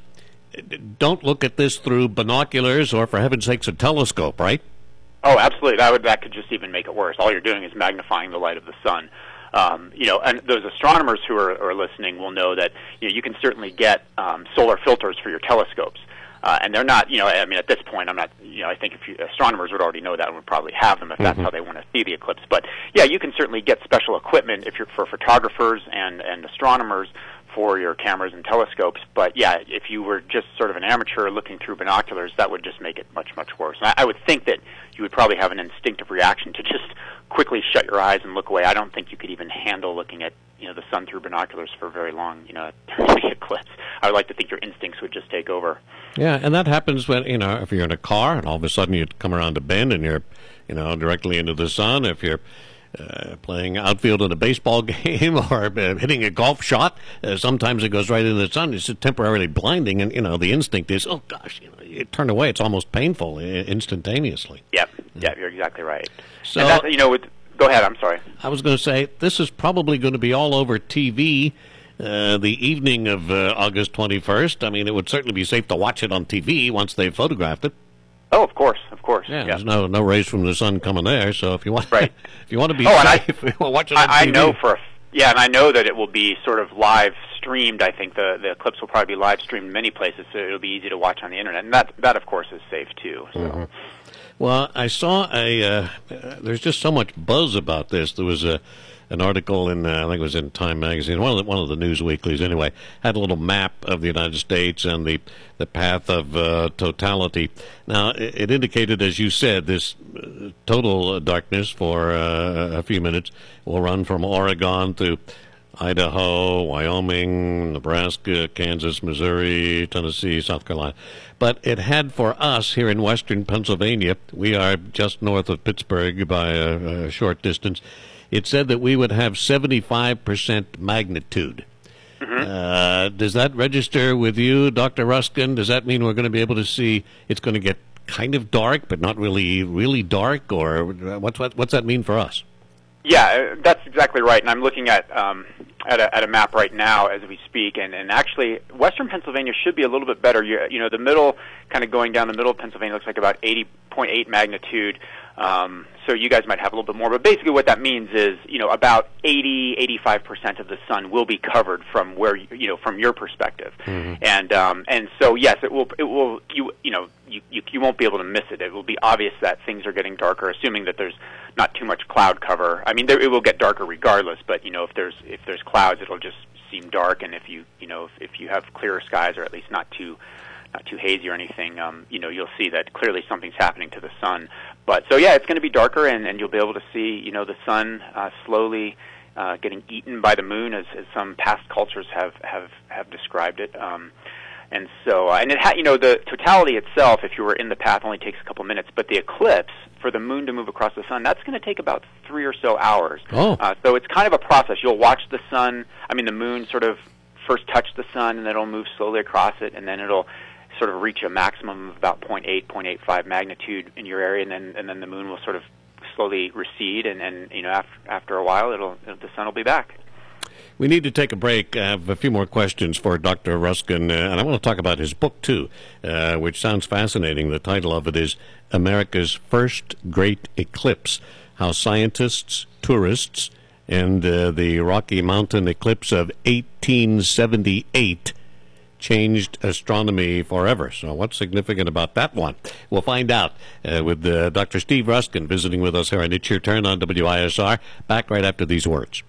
don't look at this through binoculars or, for heaven's sakes, a telescope, right? Oh, absolutely. That would that could just even make it worse. All you're doing is magnifying the light of the sun. Um, you know, and those astronomers who are, are listening will know that you know, you can certainly get um, solar filters for your telescopes. Uh, and they're not, you know, I mean, at this point, I'm not, you know, I think if you, astronomers would already know that and would probably have them if that's mm-hmm. how they want to see the eclipse. But, yeah, you can certainly get special equipment if you're for photographers and, and astronomers for your cameras and telescopes. But, yeah, if you were just sort of an amateur looking through binoculars, that would just make it much, much worse. And I, I would think that you would probably have an instinctive reaction to just quickly shut your eyes and look away. I don't think you could even handle looking at, you know, the sun through binoculars for very long, you know, during the eclipse. I would like to think your instincts would just take over. Yeah, and that happens when, you know, if you're in a car and all of a sudden you come around a bend and you're, you know, directly into the sun. If you're uh, playing outfield in a baseball game or uh, hitting a golf shot, uh, sometimes it goes right into the sun. It's just temporarily blinding, and, you know, the instinct is, oh, gosh, you know, you turn away. It's almost painful instantaneously. Yep, Yeah, you're exactly right. So, and that, you know, with, go ahead. I'm sorry. I was going to say, this is probably going to be all over T V uh, the evening of uh, August twenty-first. I mean, it would certainly be safe to watch it on T V once they've photographed it. Oh, of course, of course. Yeah, yeah. there's no no rays from the sun coming there. So if you want, right. if you want to be oh, and safe, I, watch it on I, T V. I know for a, yeah, and I know that it will be sort of live streamed. I think the the clips will probably be live streamed in many places, so it'll be easy to watch on the internet, and that that of course is safe too. So. Mm-hmm. Well, I saw a. Uh, uh, there's just so much buzz about this. There was a an article in, uh, I think it was in Time magazine, one of the, one of the news weeklies anyway, had a little map of the United States and the the path of uh, totality. Now, it, it indicated, as you said, this uh, total darkness for uh, a few minutes will run from Oregon to Idaho, Wyoming, Nebraska, Kansas, Missouri, Tennessee, South Carolina. But it had for us here in western Pennsylvania, we are just north of Pittsburgh by a, a short distance, it said that we would have seventy-five percent magnitude. Mm-hmm. Uh, does that register with you, Doctor Ruskin? Does that mean we're going to be able to see it's going to get kind of dark, but not really, really dark? Or what's, what, what's that mean for us? Yeah, that's exactly right. And I'm looking at um, at, a, at a map right now as we speak. And, and actually, western Pennsylvania should be a little bit better. You, you know, the middle, kind of going down the middle of Pennsylvania, looks like about eighty point eight magnitude. Um, so you guys might have a little bit more. But basically what that means is, you know, about eighty, eighty-five percent of the sun will be covered from where, you, you know, from your perspective. Mm-hmm. And um, and so, yes, it will, it will, you you know, you, you, you won't be able to miss it. It will be obvious that things are getting darker, assuming that there's not too much cloud cover. I mean, there, it will get darker regardless, but, you know, if there's if there's clouds, it'll just seem dark. And if you, you know, if, if you have clearer skies, or at least not too not too hazy or anything, um, you know, you'll see that clearly something's happening to the sun. But so yeah, it's going to be darker, and, and you'll be able to see, you know, the sun uh, slowly uh, getting eaten by the moon, as, as some past cultures have have, have described it. Um, and so, uh, and it ha- you know, the totality itself, if you were in the path, only takes a couple minutes. But the eclipse, for the moon to move across the sun, that's going to take about three or so hours. Oh. Uh, so it's kind of a process. You'll watch the sun. I mean, the moon sort of first touch the sun, and then it'll move slowly across it, and then it'll sort of reach a maximum of about zero point eight, zero point eight five magnitude in your area, and then and then the moon will sort of slowly recede, and, and you know, after after a while, it'll, it'll the sun will be back. We need to take a break. I have a few more questions for Doctor Ruskin, uh, and I want to talk about his book too, uh, which sounds fascinating. The title of it is America's First Great Eclipse: How Scientists, Tourists, and uh, the Rocky Mountain Eclipse of eighteen seventy-eight changed astronomy forever. So what's significant about that one? We'll find out uh, with uh, Doctor Steve Ruskin visiting with us here on It's Your Turn on W I S R. Back right after these words.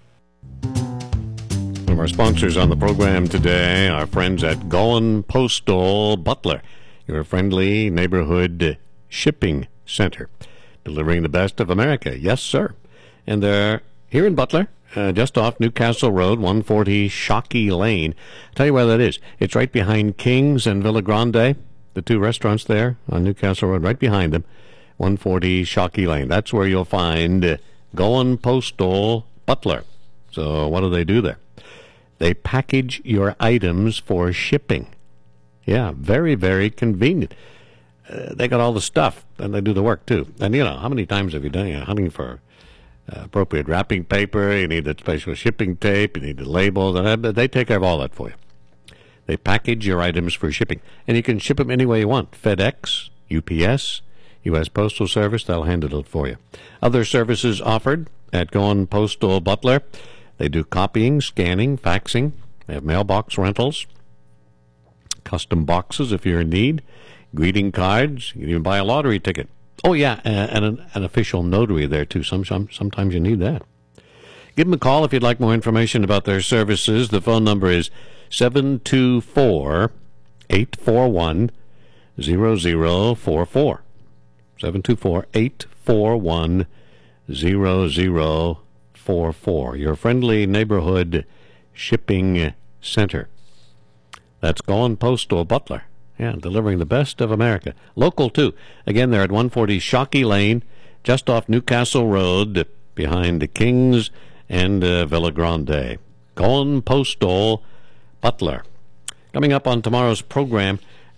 One of our sponsors on the program today, our friends at Gowan Postal Butler, your friendly neighborhood shipping center, delivering the best of America. Yes, sir. And they're here in Butler, Uh, just off Newcastle Road, one forty Shockey Lane. I'll tell you where that is. It's right behind King's and Villa Grande, the two restaurants there on Newcastle Road, right behind them, one forty Shockey Lane. That's where you'll find uh, Gowan Postal Butler. So what do they do there? They package your items for shipping. Yeah, very, very convenient. Uh, they got all the stuff, and they do the work, too. And, you know, how many times have you done it? Hunting for Uh, appropriate wrapping paper, you need the special shipping tape, you need the labels, and they take care of all that for you. They package your items for shipping, and you can ship them any way you want. FedEx, U P S, U S Postal Service, they'll handle it for you. Other services offered at Gowan Postal Butler: they do copying, scanning, faxing, they have mailbox rentals, custom boxes if you're in need, greeting cards, you can even buy a lottery ticket. Oh, yeah, and an, an official notary there, too. Some, some, sometimes you need that. Give them a call if you'd like more information about their services. The phone number is seven two four, eight four one, zero zero four four. seven two four, eight four one, zero zero four four. Your friendly neighborhood shipping center. That's Gowan Postal Butler. Yeah, delivering the best of America. Local, too. Again, they're at one forty Shockey Lane, just off Newcastle Road, behind the Kings and uh, Villa Grande. Gowan Postal Butler. Coming up on tomorrow's program,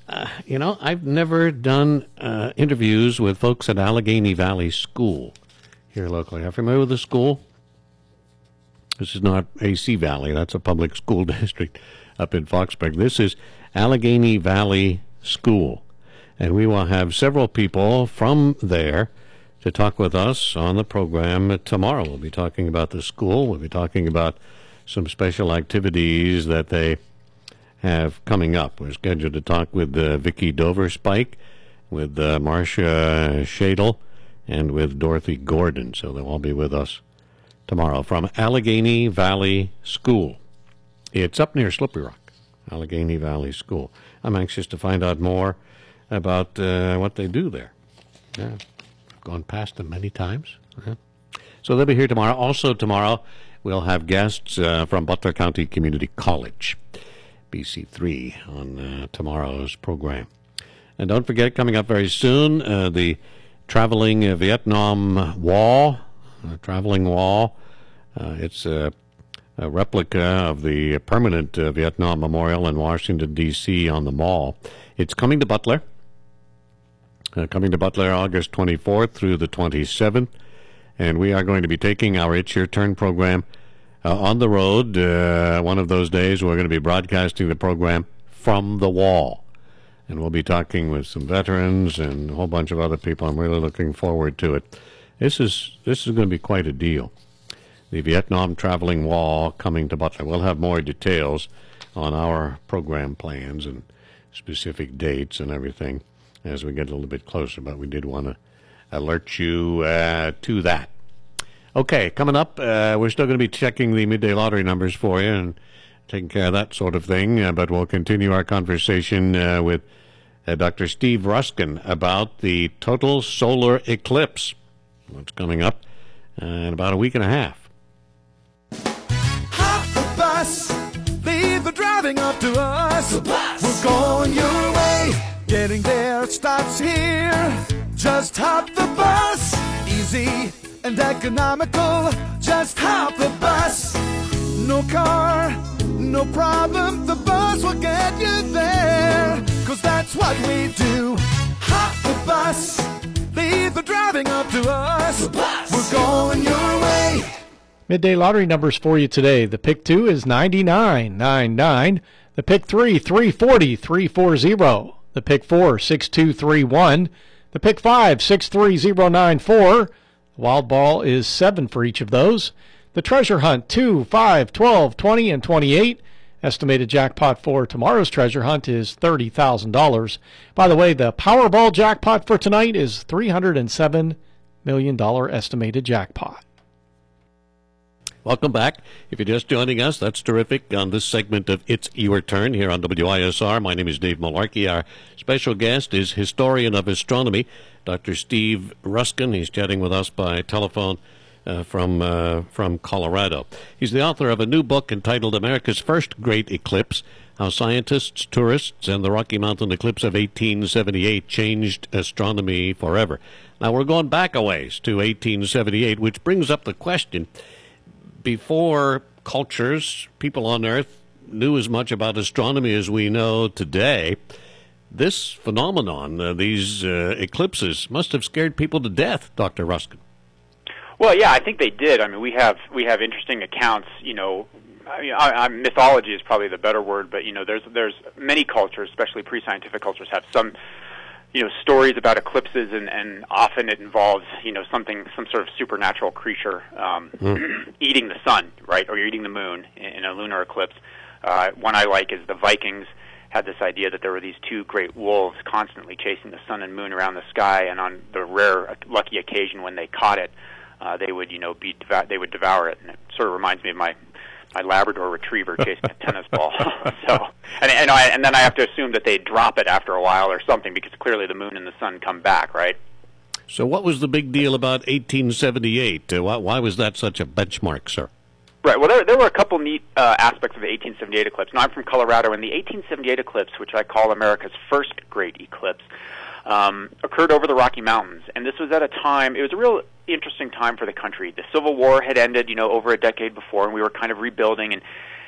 Uh, you know, I've never done uh, interviews with folks at Allegheny Valley School here locally. Are you familiar with the school? This is not A C Valley. That's a public school district up in Foxburg. This is Allegheny Valley School. And we will have several people from there to talk with us on the program tomorrow. We'll be talking about the school. We'll be talking about some special activities that they have coming up. We're scheduled to talk with uh, Vicki Dover-Spike, with uh, Marcia Shadle, and with Dorothy Gordon. So they'll all be with us tomorrow from Allegheny Valley School. It's up near Slippery Rock, Allegheny Valley School. I'm anxious to find out more about uh, what they do there. Yeah, I've gone past them many times. Yeah. So they'll be here tomorrow. Also tomorrow, we'll have guests uh, from Butler County Community College, B C three, on uh, tomorrow's program. And don't forget, coming up very soon, uh, the Traveling uh, Vietnam Wall, uh, Traveling Wall. Uh, it's a, a replica of the permanent uh, Vietnam Memorial in Washington, D C on the Mall. It's coming to Butler. Uh, coming to Butler August twenty-fourth through the twenty-seventh. And we are going to be taking our It's Your Turn program uh, on the road. Uh, one of those days we're going to be broadcasting the program from the wall. And we'll be talking with some veterans and a whole bunch of other people. I'm really looking forward to it. This is this is going to be quite a deal. The Vietnam Traveling Wall coming to Butler. We'll have more details on our program plans and specific dates and everything as we get a little bit closer, but we did want to alert you uh, to that. Okay, coming up, uh, we're still going to be checking the midday lottery numbers for you and taking care of that sort of thing, uh, but we'll continue our conversation uh, with uh, Doctor Steve Ruskin about the total solar eclipse. What's coming up uh, in about a week and a half. Hop the bus, leave the driving up to us. The bus. We're going your way. Getting there starts here. Just hop the bus. Easy and economical. Just hop the bus. No car, no problem. The bus will get you there. Cause that's what we do. Hop the bus. Leave the driving up to us. The bus. We're going your way. Midday lottery numbers for you today. The pick two is ninety-nine ninety-nine. The pick three, three forty, three forty. The pick four, six two three one. The pick five, six three zero nine four. The wild ball is seven for each of those. The treasure hunt, two, five, twelve, twenty, and twenty-eight. Estimated jackpot for tomorrow's treasure hunt is thirty thousand dollars. By the way, the Powerball jackpot for tonight is three hundred seven million dollars estimated jackpot. Welcome back. If you're just joining us, that's terrific on this segment of It's Your Turn here on W I S R. My name is Dave Malarkey. Our special guest is historian of astronomy, Doctor Steve Ruskin. He's chatting with us by telephone uh, from uh, from Colorado. He's the author of a new book entitled America's First Great Eclipse, How Scientists, Tourists, and the Rocky Mountain Eclipse of eighteen seventy-eight Changed Astronomy Forever. Now, we're going back a ways to eighteen seventy-eight, which brings up the question, before cultures, people on Earth, knew as much about astronomy as we know today, this phenomenon, uh, these uh, eclipses, must have scared people to death, Doctor Ruskin. Well, yeah, I think they did. I mean, we have we have interesting accounts. You know, I mean, I, I, mythology is probably the better word, but you know, there's there's many cultures, especially pre-scientific cultures, have some, you know, stories about eclipses, and, and often it involves, you know, something, some sort of supernatural creature um, mm. eating the sun, right, or eating the moon in, in a lunar eclipse. Uh, one I like is the Vikings had this idea that there were these two great wolves constantly chasing the sun and moon around the sky, and on the rare, lucky occasion when they caught it, uh, they would, you know, be dev- they would devour it. And it sort of reminds me of my my Labrador Retriever chasing a tennis ball. so, and and, I, and then I have to assume that they drop it after a while or something, because clearly the moon and the sun come back, right? So what was the big deal about eighteen seventy-eight? Uh, why, why was that such a benchmark, sir? Right. Well, there, there were a couple neat uh, aspects of the eighteen seventy-eight eclipse. Now, I'm from Colorado, and the eighteen seventy-eight eclipse, which I call America's first great eclipse, um, occurred over the Rocky Mountains. And this was at a time, it was a real interesting time for the country. The Civil War had ended, you know, over a decade before, and we were kind of rebuilding. And,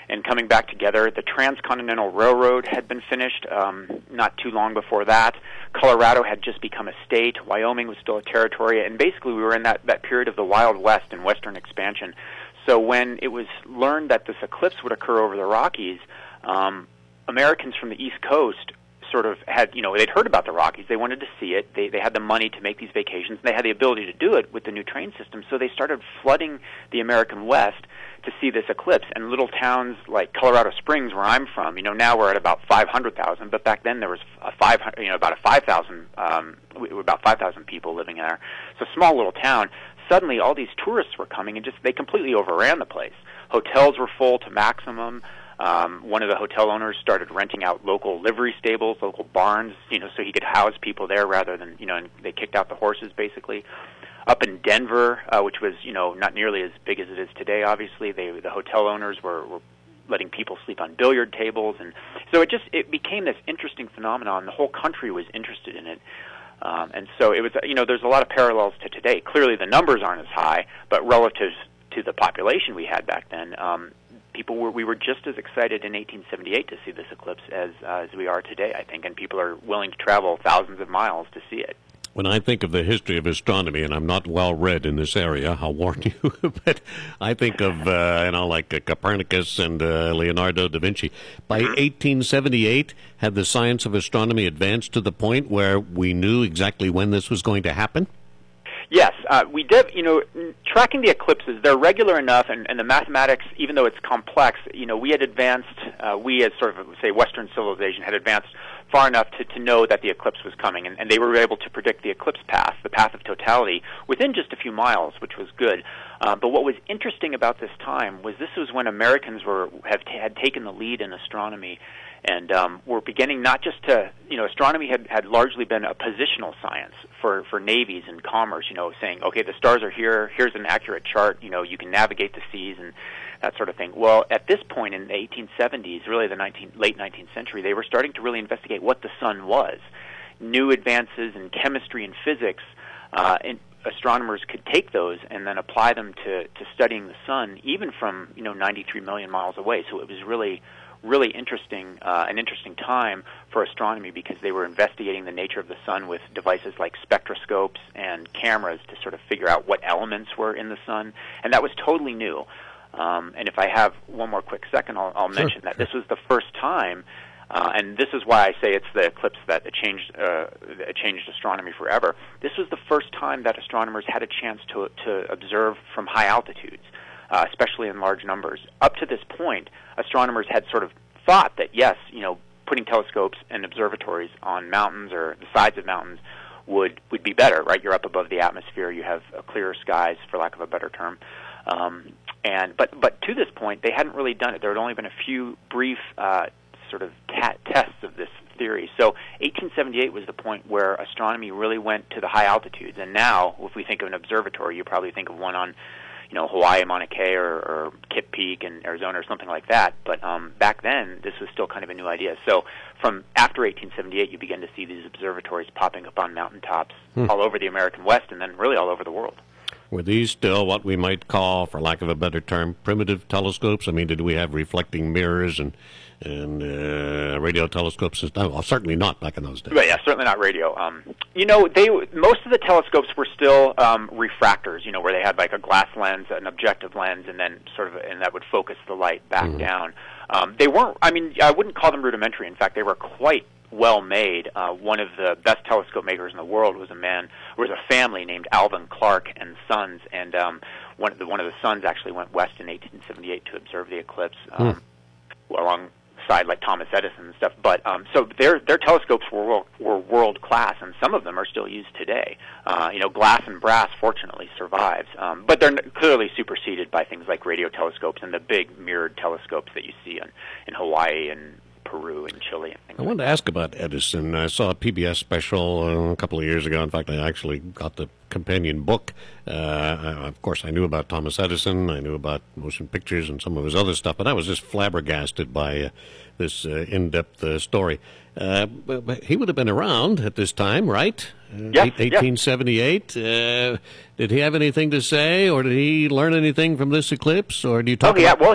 and coming back together. The Transcontinental Railroad had been finished um, not too long before that. Colorado had just become a state. Wyoming was still a territory. And basically we were in that, that period of the Wild West and Western expansion. So when it was learned that this eclipse would occur over the Rockies, um, Americans from the East Coast sort of had, you know, they'd heard about the Rockies. They wanted to see it. They they had the money to make these vacations. They had the ability to do it with the new train system. So they started flooding the American West to see this eclipse. And little towns like Colorado Springs, where I'm from, you know, now we're at about five hundred thousand, but back then there was a five hundred, you know, about a five thousand, um, about five thousand people living there. So a small little town. Suddenly, all these tourists were coming, and just they completely overran the place. Hotels were full to maximum. Um, one of the hotel owners started renting out local livery stables, local barns, you know, so he could house people there rather than, you know, and they kicked out the horses, basically. Up in Denver, uh, which was, you know, not nearly as big as it is today, obviously, they, the hotel owners were, were letting people sleep on billiard tables, and so it just it became this interesting phenomenon. The whole country was interested in it. Um, and so it was, you know, there's a lot of parallels to today. Clearly the numbers aren't as high, but relative to the population we had back then, um, people were, we were just as excited in eighteen seventy-eight to see this eclipse as, uh, as we are today, I think, and people are willing to travel thousands of miles to see it. When I think of the history of astronomy, and I'm not well read in this area, I'll warn you, but I think of, uh, you know, like uh, Copernicus and uh, Leonardo da Vinci. By eighteen seventy-eight, had the science of astronomy advanced to the point where we knew exactly when this was going to happen? Yes, uh, we did, you know, tracking the eclipses, they're regular enough, and, and the mathematics, even though it's complex, you know, we had advanced, uh, we as sort of, say, Western civilization had advanced far enough to, to know that the eclipse was coming, and, and they were able to predict the eclipse path, the path of totality, within just a few miles, which was good. Uh, but what was interesting about this time was this was when Americans were have t- had taken the lead in astronomy, and um, were beginning not just to, you know, astronomy had, had largely been a positional science for, for navies and commerce, you know, saying, okay, the stars are here, here's an accurate chart, you know, you can navigate the seas and that sort of thing. Well, at this point in the eighteen seventies, really the nineteenth, late nineteenth century, they were starting to really investigate what the sun was. New advances in chemistry and physics, uh, and astronomers could take those and then apply them to, to studying the sun, even from, you know, ninety-three million miles away. So it was really really interesting, uh, an interesting time for astronomy because they were investigating the nature of the sun with devices like spectroscopes and cameras to sort of figure out what elements were in the sun, and that was totally new. Um, and if I have one more quick second, I'll, I'll sure. mention that this was the first time, uh, and this is why I say it's the eclipse that changed uh, changed astronomy forever. This was the first time that astronomers had a chance to to observe from high altitudes. Uh, especially in large numbers. Up to this point, astronomers had sort of thought that, yes, you know, putting telescopes and observatories on mountains or the sides of mountains would, would be better, right? You're up above the atmosphere, you have uh, clearer skies, for lack of a better term. Um, and but but to this point, they hadn't really done it. There had only been a few brief uh, sort of ta- tests of this theory. So eighteen seventy-eight was the point where astronomy really went to the high altitudes. And now, if we think of an observatory, you probably think of one on, you know, Hawaii, Mauna Kea, or, or Kip Peak in Arizona or something like that. But um, back then, this was still kind of a new idea. So from after eighteen seventy-eight, you begin to see these observatories popping up on mountaintops hmm. all over the American West and then really all over the world. Were these still what we might call, for lack of a better term, primitive telescopes? I mean, did we have reflecting mirrors and and uh, radio telescopes? No, well, certainly not back in those days. But yeah, certainly not radio. Um, you know, they most of the telescopes were still um, refractors. You know, where they had like a glass lens, an objective lens, and then sort of, and that would focus the light back mm-hmm. down. Um, they weren't. I mean, I wouldn't call them rudimentary. In fact, they were quite well made. Uh, one of the best telescope makers in the world was a man, was a family named Alvan Clark and Sons, and um, one of the one of the sons actually went west in eighteen seventy-eight to observe the eclipse, um, mm. alongside like Thomas Edison and stuff. But um, so their their telescopes were world, were world class, and some of them are still used today. Uh, you know, glass and brass fortunately survives, um, but they're clearly superseded by things like radio telescopes and the big mirrored telescopes that you see in, in Hawaii and Peru and Chile and things I wanted like to ask about Edison. I saw a P B S special uh, a couple of years ago. In fact, I actually got the companion book. Uh, I, of course, I knew about Thomas Edison. I knew about motion pictures and some of his other stuff, but I was just flabbergasted by uh, this uh, in-depth uh, story. Uh, but, but he would have been around at this time, right? Uh, yes, eighteen seventy-eight. Yes. Uh, did he have anything to say, or did he learn anything from this eclipse, or do you talk oh, yeah, about... well, he...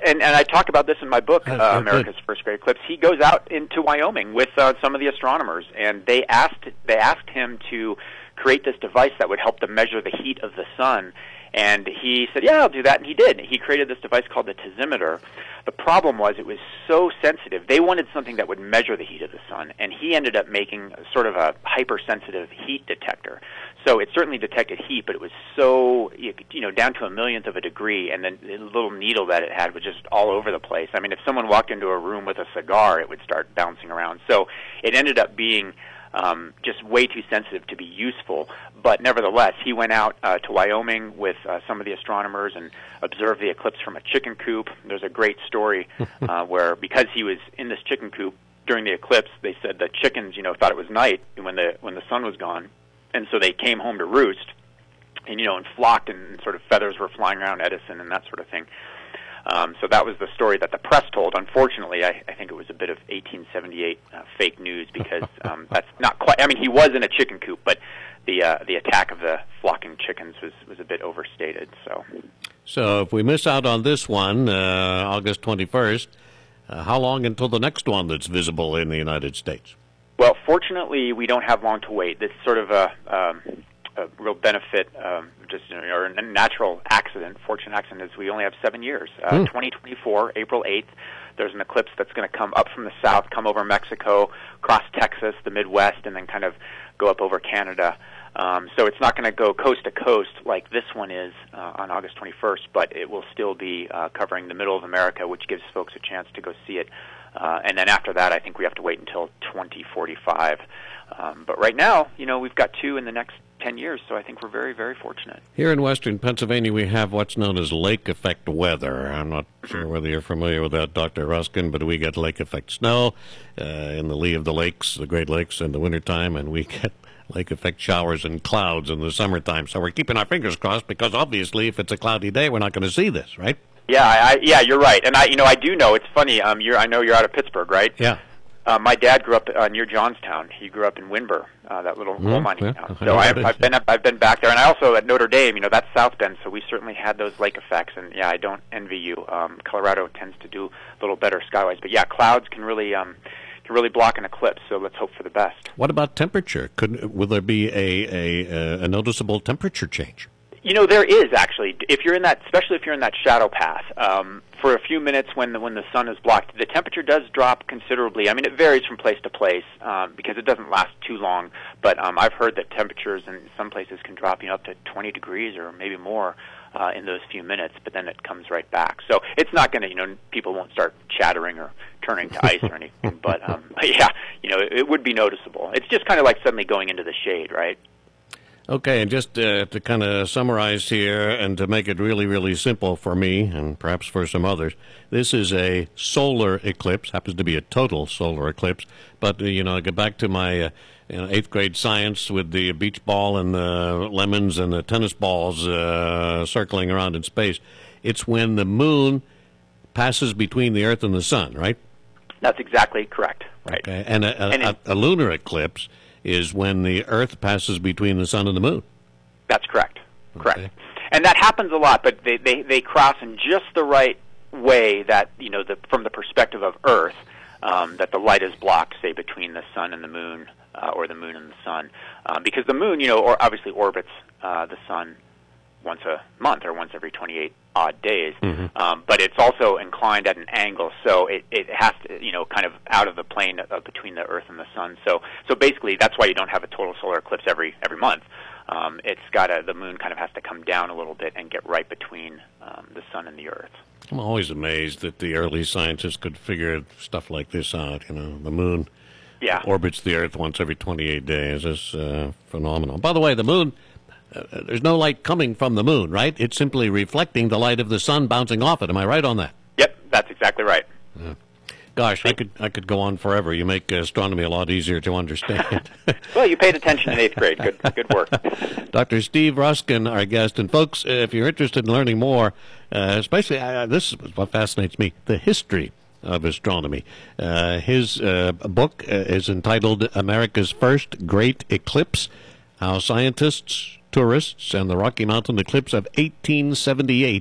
and, and I talk about this in my book, Oh, uh, good. America's First Great Eclipse. He goes out into Wyoming with uh, some of the astronomers, and they asked they asked him to create this device that would help them measure the heat of the sun. And he said, yeah, I'll do that, and he did. He created this device called the thermometer. The problem was it was so sensitive. They wanted something that would measure the heat of the sun, and he ended up making sort of a hypersensitive heat detector. So it certainly detected heat, but it was so, you know, down to a millionth of a degree, and then the little needle that it had was just all over the place. I mean, if someone walked into a room with a cigar, it would start bouncing around. So it ended up being Um, just way too sensitive to be useful. But nevertheless, he went out uh, to Wyoming with uh, some of the astronomers and observed the eclipse from a chicken coop. There's a great story uh, where, because he was in this chicken coop during the eclipse, they said the chickens, you know, thought it was night when the when the sun was gone, and so they came home to roost, and you know, and flocked, and sort of feathers were flying around Edison and that sort of thing. Um, so that was the story that the press told. Unfortunately, I, I think it was a bit of eighteen seventy-eight uh, fake news, because um, that's not quite. I mean, he was in a chicken coop, but the uh, the attack of the flocking chickens was, was a bit overstated. So, So if we miss out on this one, uh, August twenty-first, uh, how long until the next one that's visible in the United States? well, fortunately, we don't have long to wait. This is sort of a, um, a real benefit, um, just you know, or a natural accident, fortunate accident, is we only have seven years. Uh, Hmm. twenty twenty-four, April eighth, there's an eclipse that's going to come up from the south, come over Mexico, cross Texas, the Midwest, and then kind of go up over Canada. Um, so it's not going to go coast to coast like this one is uh, on August twenty-first, but it will still be uh, covering the middle of America, which gives folks a chance to go see it. Uh, and then after that, I think we have to wait until twenty forty-five. Um, but right now, you know, we've got two in the next ten years, so I think we're very, very fortunate. Here in western Pennsylvania, we have what's known as lake effect weather. I'm not sure whether you're familiar with that, Doctor Ruskin, but we get lake effect snow uh, in the lee of the lakes, the Great Lakes, in the wintertime, and we get lake effect showers and clouds in the summertime. So we're keeping our fingers crossed, because obviously if it's a cloudy day, we're not going to see this, right? Yeah, I, I, yeah, you're right, and I, you know, I do know. It's funny. Um, you're, I know you're out of Pittsburgh, right? Yeah. Uh, my dad grew up uh, near Johnstown. He grew up in Winburn, uh, that little coal Mm, mining yeah, town. I So know I've, that is, I've been up, I've been back there, and I also at Notre Dame. You know, that's South Bend, so we certainly had those lake effects. And yeah, I don't envy you. Um, Colorado tends to do a little better skywise, but yeah, clouds can really um, can really block an eclipse. So let's hope for the best. What about temperature? Could will there be a a, a noticeable temperature change? You know, there is actually. If you're in that, especially if you're in that shadow path, um, for a few minutes when the when the sun is blocked, the temperature does drop considerably. I mean, it varies from place to place um, because it doesn't last too long. But um, I've heard that temperatures in some places can drop, you know, up to twenty degrees or maybe more uh, in those few minutes. But then it comes right back. So it's not going to, you know, people won't start chattering or turning to ice or anything. But, um, but yeah, you know, it, it would be noticeable. It's just kind of like suddenly going into the shade, right? Okay, and just uh, to kind of summarize here and to make it really, really simple for me and perhaps for some others, this is a solar eclipse, happens to be a total solar eclipse, but, uh, you know, I get back to my uh, you know, eighth grade science with the beach ball and the lemons and the tennis balls uh, circling around in space. It's when the moon passes between the Earth and the sun, right? That's exactly correct, right. Okay, and a, a, And it- a, a lunar eclipse is when the Earth passes between the sun and the moon. That's correct. Correct. Okay. And that happens a lot, but they, they, they cross in just the right way that, you know, the, from the perspective of Earth, um, that the light is blocked, say, between the sun and the moon, uh, or the moon and the sun. Um, because the moon, you know, or obviously orbits uh, the sun once a month or once every twenty-eight odd days. Mm-hmm. Um, but it's also inclined at an angle, so it, it has to, you know, kind of out of the plane uh, between the Earth and the sun. So, so basically, that's why you don't have a total solar eclipse every every month. Um, it's got a, the moon kind of has to come down a little bit and get right between um, the sun and the Earth. I'm always amazed that the early scientists could figure stuff like this out. You know, the moon Yeah. orbits the Earth once every twenty-eight days. It's uh, phenomenal. By the way, the moon, uh, there's no light coming from the moon, right? It's simply reflecting the light of the sun bouncing off it. Am I right on that? Yep, that's exactly right. Yeah. Gosh, I could I could go on forever. You make astronomy a lot easier to understand. Well, you paid attention in eighth grade. Good, good work. Doctor Steve Ruskin, our guest. And folks, if you're interested in learning more, uh, especially uh, this is what fascinates me, the history of astronomy. Uh, his uh, book uh, is entitled America's First Great Eclipse, How Scientists, Tourists, and the Rocky Mountain Eclipse of eighteen seventy-eight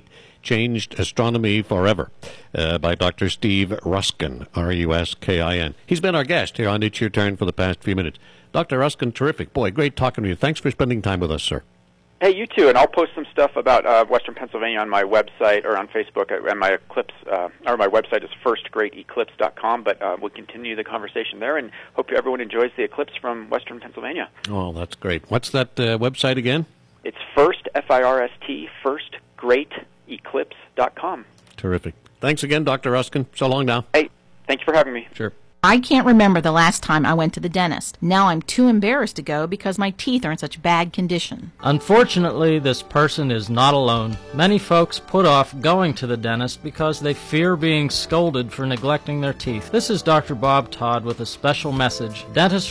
Changed Astronomy Forever uh, by Doctor Steve Ruskin, R U S K I N. He's been our guest here on It's Your Turn for the past few minutes. Doctor Ruskin, terrific. Boy, great talking to you. Thanks for spending time with us, sir. Hey, you too, and I'll post some stuff about uh, Western Pennsylvania on my website or on Facebook. And my eclipse, uh, or my website is first great eclipse dot com. But uh, we'll continue the conversation there, and hope everyone enjoys the eclipse from Western Pennsylvania. Oh, that's great. What's that uh, website again? It's first F I R S T first great eclipse dot com. Terrific. Thanks again, Doctor Ruskin. So long now. Hey, thank you for having me. Sure. I can't remember the last time I went to the dentist. Now I'm too embarrassed to go because my teeth are in such bad condition. Unfortunately, this person is not alone. Many folks put off going to the dentist because they fear being scolded for neglecting their teeth. This is Doctor Bob Todd with a special message. Dentists